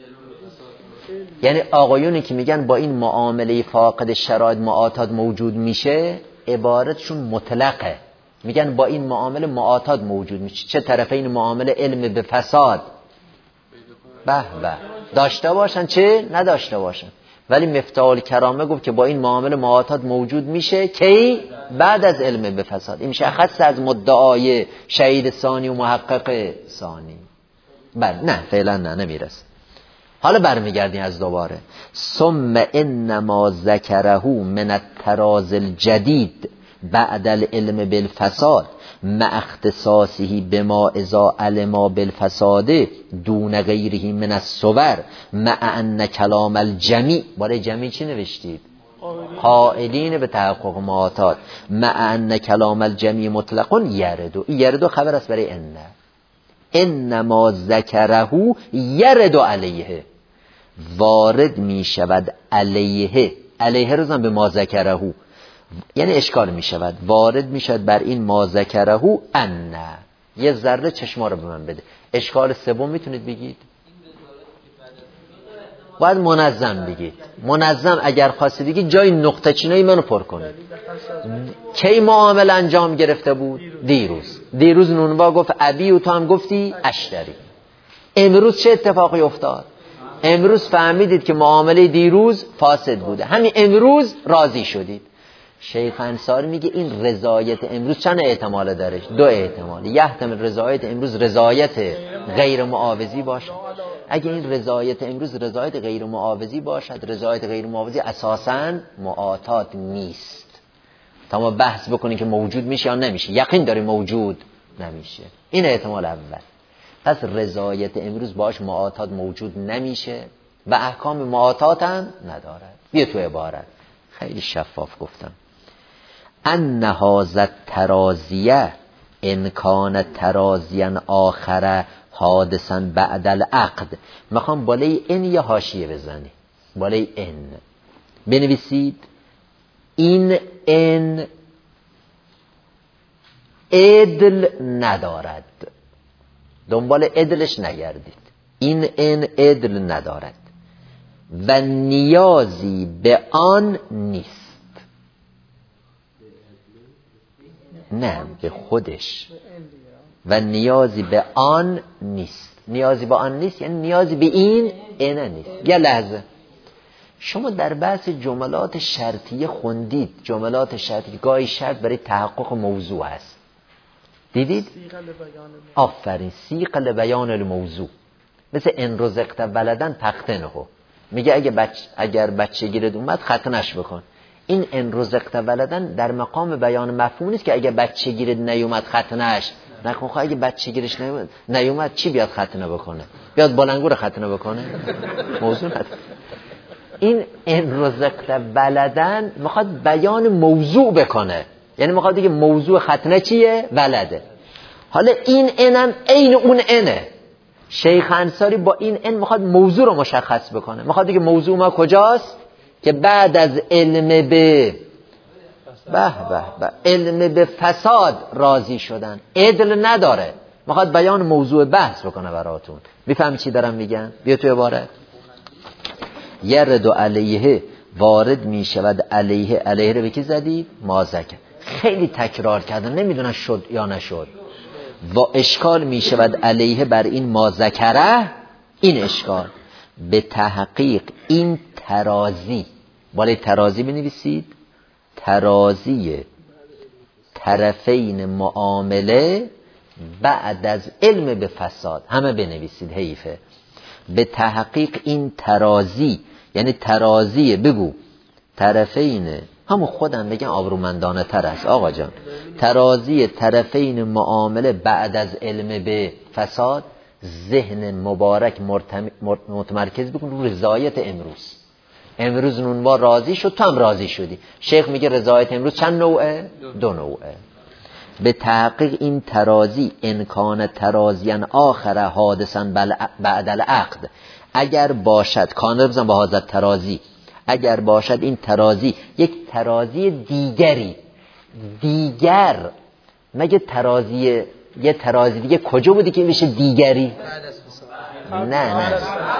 یعنی آقایونی که میگن با این معامله فاقد شرایط معاطات موجود میشه، عبارتشون مطلقه. میگن با این معامله معاطات موجود میشه. چه طرفین معامله؟ علم به فساد به به داشته باشن چه نداشته باشن. ولی مفتاح الکرامه گفت که با این معامله معاطات موجود میشه کی؟ بعد از علم به فساد. این مشخص از مدعای شهید ثانی و محقق ثانی. بله نه فعلا نه نمیرسه. حالا برمیگردیم از دوباره. ثم انما ذکره من الطراز الجدید بعد العلم بالفساد مع اختصاصه بما اذا علما بالفساد دون غیره من الصور مع ان کلام الجمیع، برای جمیع چی نوشتید؟ قائلین به تحقق معاطات. مع ان کلام الجمیع مطلقون یردو، یردو خبر است برای ان. انما ذکره یرد علیه، وارد می شود علیه، علیه روزم به ما ذکره، یعنی اشکال می شود، وارد می شود بر این ما ذکره ان. یه ذره چشما رو به من بده. اشکال سوم میتونید بگید؟ باید منظم بگید. منظم اگر خواستید بگید جای نقطه چینایی منو پر کنید. کی معامله انجام گرفته بود؟ دیروز. دیروز نونوا گفت ابی و تو هم گفتی اشتری. امروز چه اتفاقی افتاد؟ امروز فهمیدید که معامله دیروز فاسد بوده، همین امروز راضی شدید. شیخ انصاری میگه این رضایت امروز چند احتمال داره؟ دو احتمال. یحتمل رضایت امروز رضایت غیر معاوضی باشد. اگه این رضایت امروز رضایت غیر معاوضی باشد، رضایت غیر معاوضی اساساً معاطات نیست. تا ما بحث بکنیم که موجود میشه یا نمیشه، یقین داری موجود نمیشه. این احتمال اول. پس رضایت امروز باش معاطات موجود نمیشه و احکام معاطات هم ندارد. بیا تو عبارت خیلی شفاف گفتم. ان هذا الترازیه ان کان ترازیا آخر حادثا بعد العقد. میخوام بالای ان یا حاشیه بزنی. بالای ان بنویسید این ان عدل ندارد. دنبال عدلش نگردید. این ان عدل ندارد و نیازی به آن نیست. نه به خودش. و نیازی به آن نیست. نیازی به آن نیست یعنی نیازی به این اینه نیست. یه لحظه شما در بحث جملات شرطیه خوندید. جملات شرطیه گاهی شرط برای تحقق موضوع هست. دیدید؟ آفرین. سیغ لبیان الموضوع. مثل ان رزقت ولدن پختنه. میگه اگه بچ... اگر بچه گیرد اومد ختنش بکن. این ان رزقت ولدن در مقام بیان مفهوم نیست که اگه بچه گیرد نیومد ختنش نکن. خب اگه بچه گیرش نیومد نیومد چی بیاد ختنه بکنه؟ بیاد بلنگو رو ختنه بکنه؟ موضوع نداره. این ان رزقت ولدن میخواد بیان موضوع بکنه. یعنی میخواد دیگه موضوع ختنه چیه؟ ولده. حالا این انم عین اون انه. شیخ انصاری با این ان میخواد موضوع رو مشخص بکنه. میخواد دیگه موضوع ما کجاست؟ که بعد از علم به به به به علم به فساد راضی شدن. عدل نداره. میخواد بیان موضوع بحث بکنه براتون. میفهمی چی دارم میگن؟ بیا تو عبارت. یرد علیه وارد میشود علیه. علیه رو به کی زدید؟ مازک. خیلی تکرار کردن نمیدونن شد یا نشد. و اشکال میشود علیه بر این مازکره. این اشکال به تحقیق این ترازی. بالای ترازی بنویسید ترازی طرفین معامله بعد از علم به فساد. همه بنویسید، حیفه. به تحقیق این ترازی، یعنی ترازی بگو طرفین، همون خودم بگم آبرومندانه تر است آقا جان، ترازی طرفین معامله بعد از علم به فساد، ذهن مبارک متمرکز بکن رو رضایت امروز. امروز نونوا راضی شد، تو هم راضی شدی. شیخ میگه رضایت امروز چند نوعه؟ دو نوعه. به تحقیق این ترازی امکان ترازیان آخر حادثا بعد العقد، اگر باشد کانر بزن با حاضر ترازی، اگر باشد این ترازی یک ترازی دیگری، دیگر مگه ترازی یه ترازی دیگه کجا بودی که میشه دیگری؟ نه نه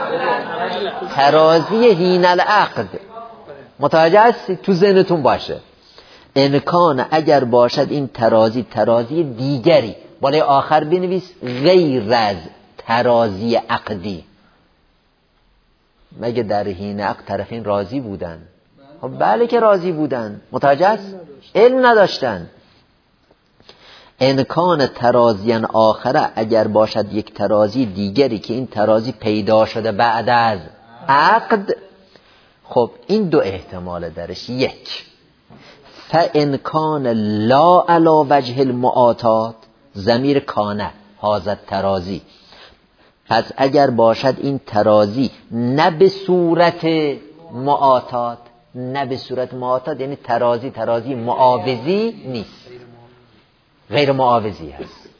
ترازی حین العقد، متوجه هستی؟ تو ذهنتون باشه. امکان اگر باشد این ترازی ترازی دیگری، بالای آخر بنویس غیر از ترازی عقدی. مگه در حین عقد طرفین راضی بودن؟ خب بله که راضی بودن، متوجه است؟ علم نداشتن. امکان ترازیان آخره، اگر باشد یک ترازی دیگری که این ترازی پیدا شده بعد از عقد، خب این دو احتمال درش. یک، فانکان لا علی وجه المعاطات، ضمیر کانه حاضر ترازی، پس اگر باشد این ترازی نه به صورت معاطات، نه به صورت معاطات یعنی ترازی ترازی معاوضی نیست، غیر معاوضی هست.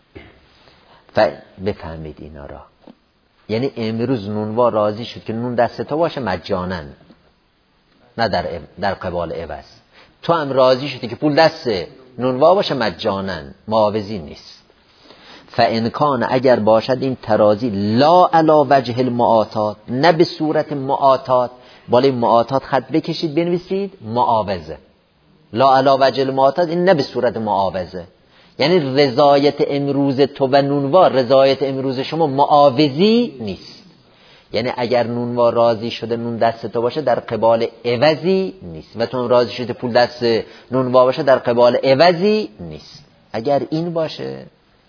ف... بفهمید اینا را. یعنی امروز نونوا راضی شد که نون دست تو باشه مجانن، نه در, ا... در قبال عوض. تو هم راضی شدی که پول دست نونوا باشه مجانن، معاوضی نیست. فانکان اگر باشد این ترازی لا علی وجه المعاطات، نه به صورت معاطات، بالای معاطات خط بکشید بنویسید معاوضه. لا علی وجه المعاطات این نه به صورت معاوضه، یعنی رضایت امروز تو و نونوا رضایت امروز شما معاوضی نیست. یعنی اگر نونوا راضی شده نون دست تو باشه در قبال عوضی نیست، و تو راضی شده پول دست نونوا باشه در قبال عوضی نیست. اگر این باشه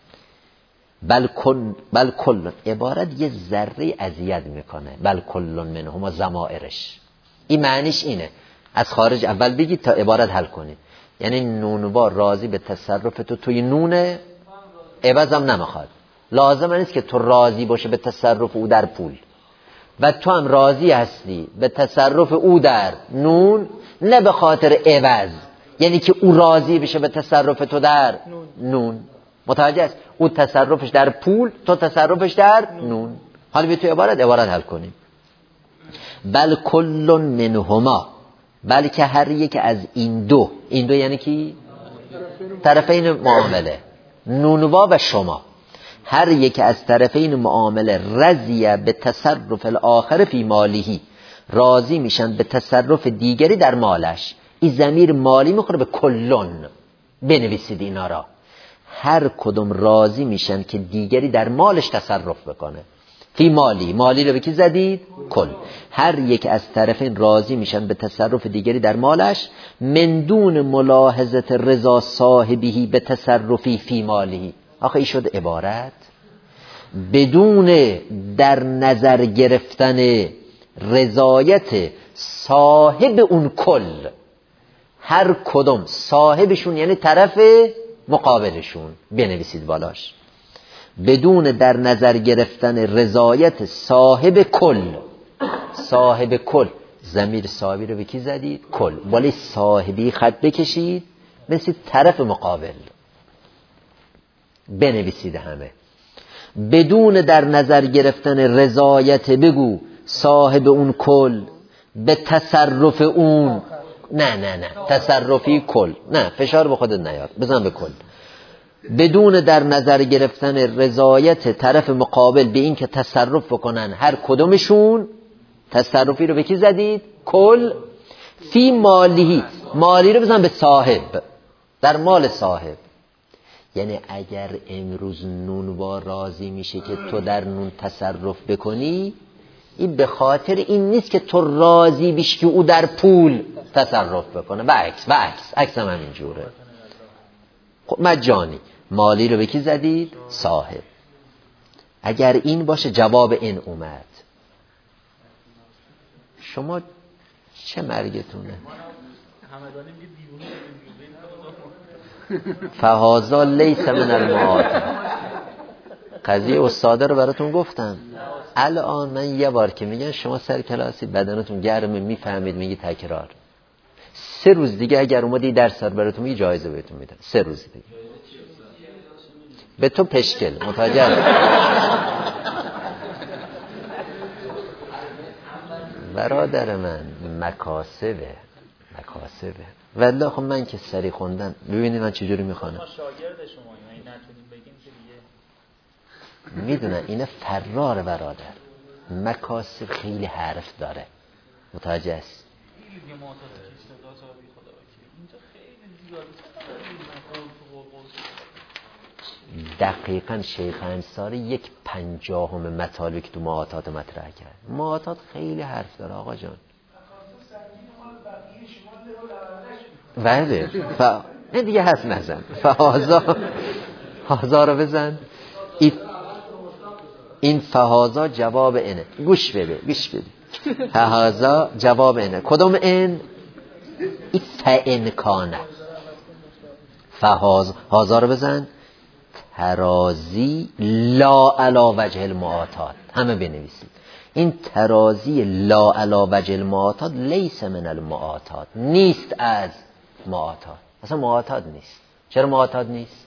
بل کل بل کل عبارت یه ذره اذیت میکنه، بل کل منهما ضمائرش، این معنیش اینه. از خارج اول بگید تا عبارت حل کنید. یعنی نونوا راضی به تصرف تو توی نونه، عوضم نمیخواد. لازم نیست که تو راضی باشه به تصرف او در پول، و تو هم راضی هستی به تصرف او در نون، نه به خاطر عوض، یعنی که او راضی بشه به تصرف تو در نون. متوجه است؟ او تصرفش در پول، تو تصرفش در نون. حالا به تو عبارت عبارت حل کنیم. بل کل منهما، بلکه هر یک از این دو، این دو یعنی کی؟ طرفین معامله، نونوا و شما، هر یک از طرفین معامله رضیه به تصرف الاخر فی مالیه، راضی میشن به تصرف دیگری در مالش. این ضمیر مالی میخوره به کلون، بنویسید اینا را. هر کدوم راضی میشن که دیگری در مالش تصرف بکنه. فی مالی، مالی رو به کی زدید؟ کل. هر یک از طرفین راضی میشن به تصرف دیگری در مالش، من دون ملاحظه رضا صاحبی به تصرفی فی مالی. آخه ای شد عبارت بدون در نظر گرفتن رضایت صاحب اون کل. هر کدوم صاحبشون یعنی طرف مقابلشون، بنویسید بالاش، بدون در نظر گرفتن رضایت صاحب کل. صاحب کل، ضمیر صاحبی رو به کی زدید؟ کل. بالای صاحبی خط بکشید مثل طرف مقابل، بنویسید همه. بدون در نظر گرفتن رضایت بگو صاحب اون کل به تصرف اون، نه نه نه تصرفی کل، نه فشار به خودت نیار، بزن به کل. بدون در نظر گرفتن رضایت طرف مقابل به این که تصرف بکنن هر کدومشون. تصرفی رو به کی زدید؟ کل. فی مالیه، مالی رو بزن به صاحب، در مال صاحب. یعنی اگر امروز نونوا راضی میشه که تو در نون تصرف بکنی، این به خاطر این نیست که تو راضی بیش که او در پول تصرف بکنه، و عکس و عکس عکس هم همین جوره. خب مجانی. مالی رو به کی زدید؟ صاحب. اگر این باشه جواب این اومد. شما چه مرگتونه؟ فهازا لیس من المعاطات. قضیه استاده رو براتون گفتم. الان من یه بار که میگن شما سر کلاسی بدنتون گرمه میفهمید میگی تکرار. سه روز دیگه اگر اومدی درس رو براتون میگی جایزه بهتون میدن. سه روز دیگه به تو پشکل متوجه برادر من. مکاسبه مکاسبه والله. خب من که سری خوندن ببینید من چجوری میخوانم. شاگرد شما این نتونیم بگیم که دیگه میدونن اینه فرار برادر. مکاسب خیلی حرف داره متوجه است. دقیقاً شیخ انصاری یک پنجاهم مطالبی که تو معاطات مطرح کرد. معاطات خیلی حرف داره آقا جان. بله ف... نه دیگه حرف نزن. فهازا هازا رو بزن. این این فهازا جواب اینه. گوش بده گوش بده. فهازا جواب اینه. کدوم این؟ این فإن کانه. فهاز هازا رو بزن. ترازی لا علی وجه المعاطات. همه بنویسید. این ترازی لا علی وجه المعاطات لیس من المعاطات. نیست از معاطات. اصلا معاطات نیست. چرا معاطات نیست؟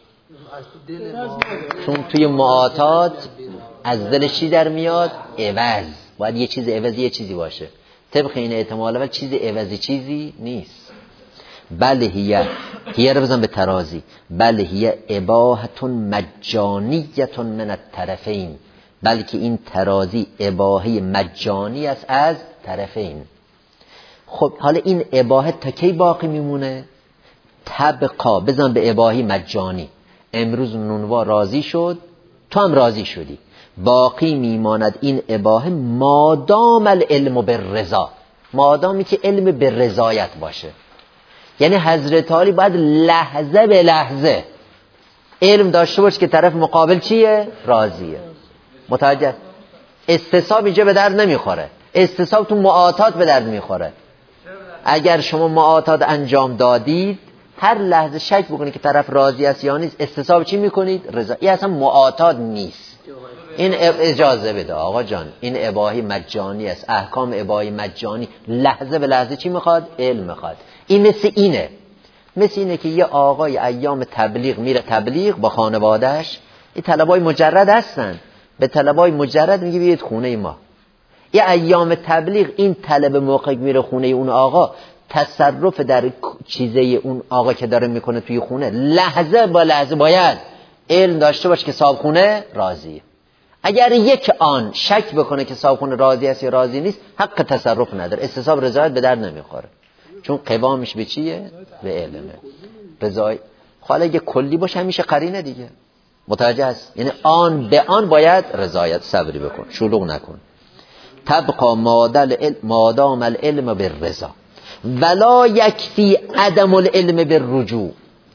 چون توی معاطات از دل چی در میاد؟ عوض. باید یه چیز عوضی یه چیزی باشه. طبق این احتمال اول چیز عوضی چیزی نیست. بله هیه هیه رو بزن به ترازی. بله هیه اباحتون مجانیتون من الطرفین. بلکه این ترازی اباحه مجانی است از طرفین. خب حالا این اباحه تا کی باقی میمونه؟ تبقا. بزن به اباحه مجانی. امروز نونوا راضی شد، تو هم راضی شدی، باقی میماند این اباحه مادام العلم بالرضا. مادامی که علم به رضایت باشه. یعنی حضرت علی باید لحظه به لحظه علم داشته باشه که طرف مقابل چیه؟ راضیه. متوجه؟ استصحاب اینجا به درد نمیخوره. استصحاب تو معاطات به درد میخوره. اگر شما معاطات انجام دادید هر لحظه شک بکنید که طرف راضی است یا نیست، استصحاب چی میکنید؟ رضا. این اصلا معاطات نیست. این اجازه بده آقا جان، این اباحی مجانی است. احکام اباحی مجانی لحظه به لحظه چی میخواد؟ علم میخواد. این مثل اینه مثل اینه که یه آقای ایام تبلیغ میره تبلیغ با خانوادهش. این طلبای مجرد هستن. به طلبای مجرد میگه بیاید خونه ما. یه ایام تبلیغ این طلب موقع میره خونه اون آقا، تصرف در چیزه اون آقا که داره میکنه توی خونه لحظه با لحظه باید علم داشته باشه که صاحب خونه راضیه. اگر یک آن شک بکنه که صاحب خونه راضی است یا راضی نیست، حق تصرف نداره. استصحاب رضایت به درد نمیخوره. چون قوامش به چیه؟ به علمه. رضای حالا اگه کلی باشه همیشه قرینه دیگه. متوجه است؟ یعنی آن به آن باید رضایت. صبری بکن، شلوغ نکن. تبقى مادام العلم بالرضا ولا یکفی عدم العلم بالرجوع.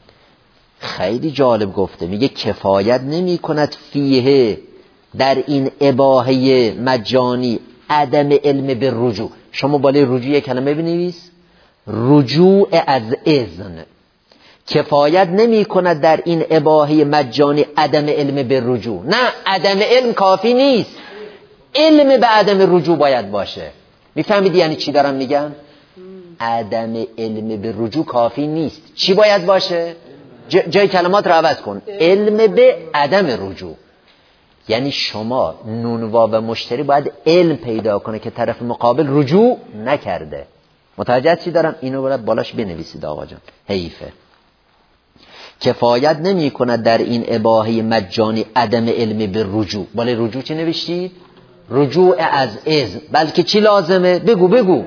خیلی جالب گفته. میگه کفایت نمی کند فیه در این اباحه مجانی عدم علم بالرجوع. شما بالای رجوع کلمه بنویس. رجوع از اذن. کفایت نمی کند در این اباحه مجانی عدم علم بالرجوع. نه، عدم علم کافی نیست. علم به عدم رجوع باید باشه. میفهمید یعنی چی دارم میگم؟ عدم علم به رجوع کافی نیست. چی باید باشه؟ جای کلمات رو عوض کن. علم به عدم رجوع. یعنی شما نونوا و مشتری باید علم پیدا کنه که طرف مقابل رجوع نکرده. متوجه چی دارم؟ اینو باید بالاش بنویسید آقا جان. حیفه. کفایت نمی کند در این اباحه مجانی عدم علم به رجوع. بالای رجوع چی نوشتید؟ رجوع از اذن. بلکه چی لازمه؟ بگو بگو.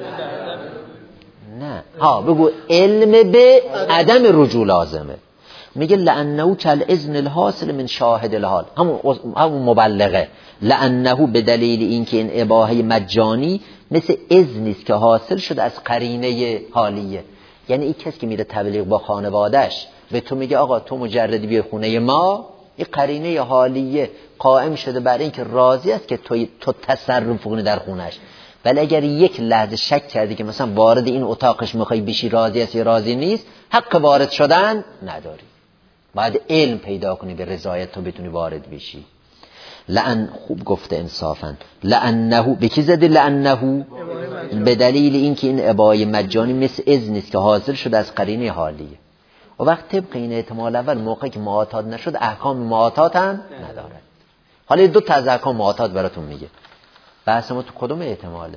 نه ها بگو علم به عدم رجوع لازمه. میگه لانه کالاذن الحاصل من شاهد الحال. همون همون مبلغه. لانه به دلیل اینکه این اباحه مجانی مثل اذن است که حاصل شده از قرینه حالیه. یعنی این کسی که میره تبلیغ با خانواده‌اش به تو میگه آقا تو مجردی بیا خونه ما، این قرینه حالیه قائم شده بر این که راضی است که تو تو تصرف کنی در خونش. ولی اگر یک لحظه شک کردی که مثلا وارد این اتاقش میخوای بشی، راضی است یا راضی نیست، حق وارد شدن نداری. باید علم پیدا کنی به رضایت تو بتونی وارد بشی. لعن، خوب گفته انصافا، لعنه به کی زدی؟ لعنه به دلیل اینکه این ابای مجانی مثل اذن است که حاصل شده از قرینه حالیه. و وقت طبق این احتمال اول موقعی که معاتات نشد احکام معاتات هم نداره. حالا دو تا از احکام معاتات براتون میگه. بحث ما تو کدوم احتماله؟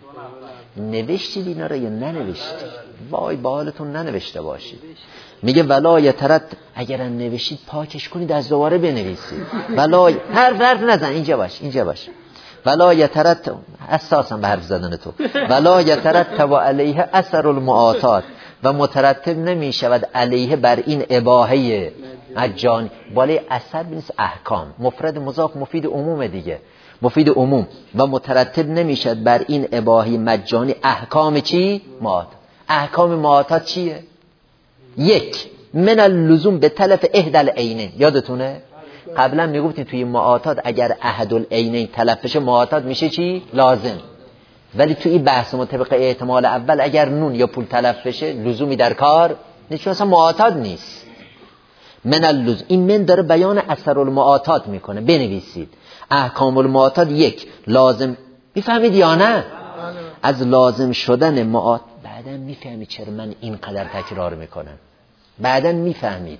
نوشتید اینا رو یا ننوشتید؟ وای با حالتون ننوشته باشید. میگه ولا یترد، اگر نوشید پاکش کنید از دوباره بنویسید. ولا حرف حرف نزن، اینجا باش اینجا باش. ولا یترد، اساسا به حرف زدن تو. ولا یترد و علیه اثر المعاتات، و مترتب نمی شود علیه بر این اباحه مجانی. بالای اثر نیست احکام، مفرد مضاف مفید عموم دیگه، مفید عموم. و مترتب نمی شود بر این اباحه مجانی احکام چی؟ معاتات. احکام معاتات چیه؟ یک، من اللزوم به تلف احد العینین. یادتونه قبلا میگفتیم توی معاتات اگر احد العینین تلف بشه معاتات میشه چی؟ لازم. ولی توی این بحث ما طبق احتمال اول اگر نون یا پول تلف بشه لزومی در کار نیست، چون اصلا معاتات نیست. من اللزوم، این من داره بیان اثر المعاتات میکنه. بنویسید احکام المعاتات. یک، لازم. میفهمید یا نه؟ از لازم شدن معاتات بعداً میفهمید چرا من اینقدر تکرار میکنم. بعداً میفهمید.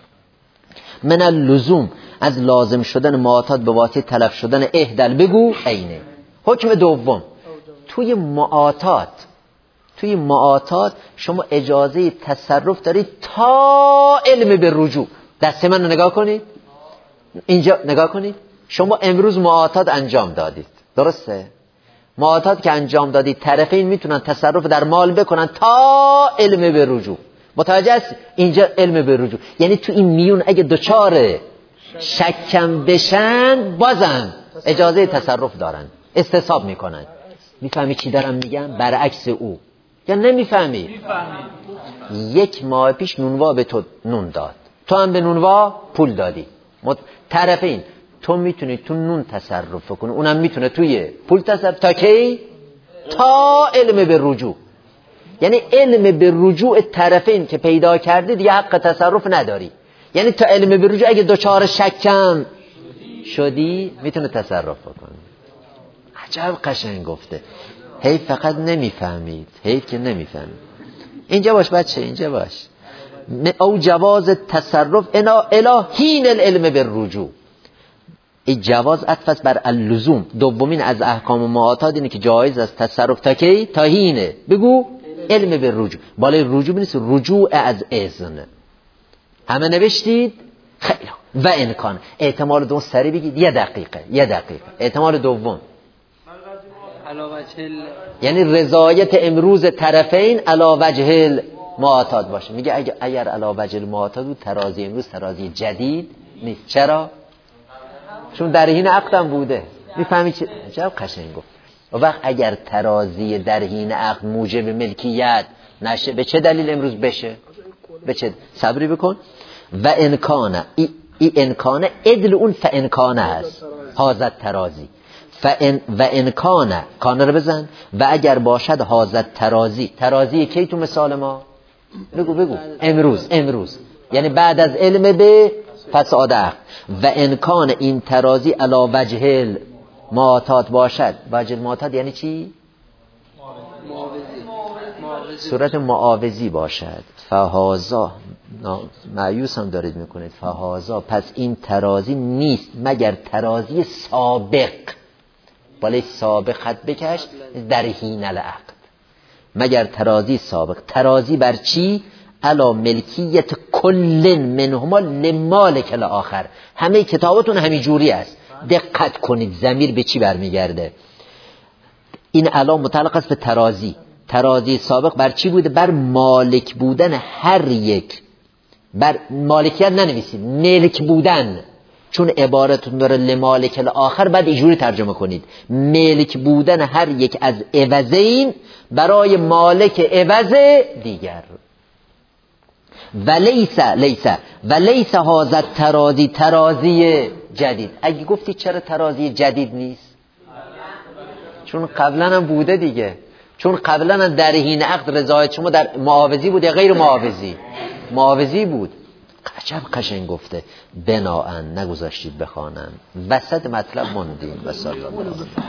من اللزوم، از لازم شدن معاتات به واسطه تلف شدن احدل بگو عینه. حکم دوم، توی معاتات توی معاتات شما اجازه تصرف دارید تا علم به رجوع. دست من رو نگاه کنید، اینجا نگاه کنید. شما امروز معاتات انجام دادید، درسته؟ معاتات که انجام دادید طرفین میتونن تصرف در مال بکنن تا علم به رجوع. متوجه است؟ اینجا علم به رجوع یعنی تو این میون اگه دوچار شکم بشن بازم اجازه تصرف دارن، استصحاب میکنن. میفهمی چی دارم میگم؟ برعکس او. یا نمیفهمی؟ یک ماه پیش نونوا به تو نون داد، تو هم به نونوا پول دادی. مت... طرفین تو میتونی تو نون تصرف کنی، اونم میتونه توی پول تصرف. تا کی؟ تا علم به رجوع. یعنی علم به رجوع طرفین که پیدا کردی دیگه حق تصرف نداری. یعنی تا علم به رجوع اگه دوچار شکم شدی میتونه تصرف کنی. عجب قشنگ گفته. حیف فقط نمیفهمید، حیف که نمیفهمید. اینجا باش بچه، اینجا باش. او جواز تصرف انا الهین العلم بالرجوع. این جواز عطف بر اللزوم. دومین از احکام معاتات اینه که جایز است تصرف تا کی؟ تا هینه. بگو علم بالرجوع. بالای رجوع نیست، رجوع از اذن. همه نوشتید؟ خیلی. و امکان احتمال دوم سری بگید. یه دقیقه یه دقیقه احتمال دوم یعنی رضایت امروز طرفین علی وجه المعاتات باشه. میگه اگر اگر علی وجه المعاتات بود ترازی امروز ترازی جدید نیست. چرا؟ چون در حین عقدم بوده. میفهمی چه جواب قشنگ گفت. و وقت اگر ترازی در حین عقد موجب ملکیت نشه به چه دلیل امروز بشه؟ به چه صبری بکن. و انکانه ای, ای انکانه عدل اون فانکانه هست. حاضر ترازی فان و انکانه کانه رو بزن. و اگر باشد حاضر ترازی. ترازی کی تو مثال ما؟ بگو بگو امروز امروز یعنی بعد از علم به فساد عقد. و انکان این ترازی علا وجه المعاتات باشد. وجه المعاتات یعنی چی؟ صورت معاوضی باشد. فهازا معیوس هم دارید میکنید. فهازا پس این ترازی نیست مگر ترازی سابق. بالای سابق خط بکش در حین العقد. مگر ترازی سابق. ترازی بر چی؟ علا ملکیت کل منهما لمالک الاخر. همه کتابتون همین جوری است. دقت کنید ضمیر به چی برمیگرده. این علا متعلق است به ترازی. ترازی سابق بر چی بوده؟ بر مالک بودن هر یک. بر مالکیت ننویسید، ملک بودن، چون عبارتون داره لمالک الاخر بعد اینجوری ترجمه کنید ملک بودن هر یک از عوضین برای مالک عوض دیگر. و لیس لیس و لیس هذا ترازی ترازی جدید. اگه گفتی چرا ترازی جدید نیست؟ چون قبلا هم بوده دیگه. چون قبلا هم در حین عقد رضایت شما در معاوضی بود یا غیر معاوضی؟ معاوضی بود. عجب قشنگ گفته. بناءن نگذاشتید بخوانم، وسط مطلب موندیم. و صلی الله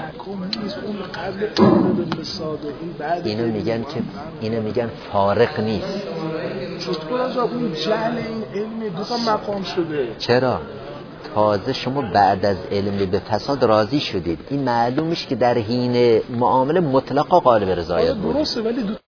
اینو میگن که اینو میگن فارق نیست. چطور از اون جهل این علمی دو تا مقام شده؟ چرا؟ تازه شما بعد از علم به فساد راضی شدید. این معلوم میشه که در حین معامله مطلقا قالب رضایت بود. درسته ولی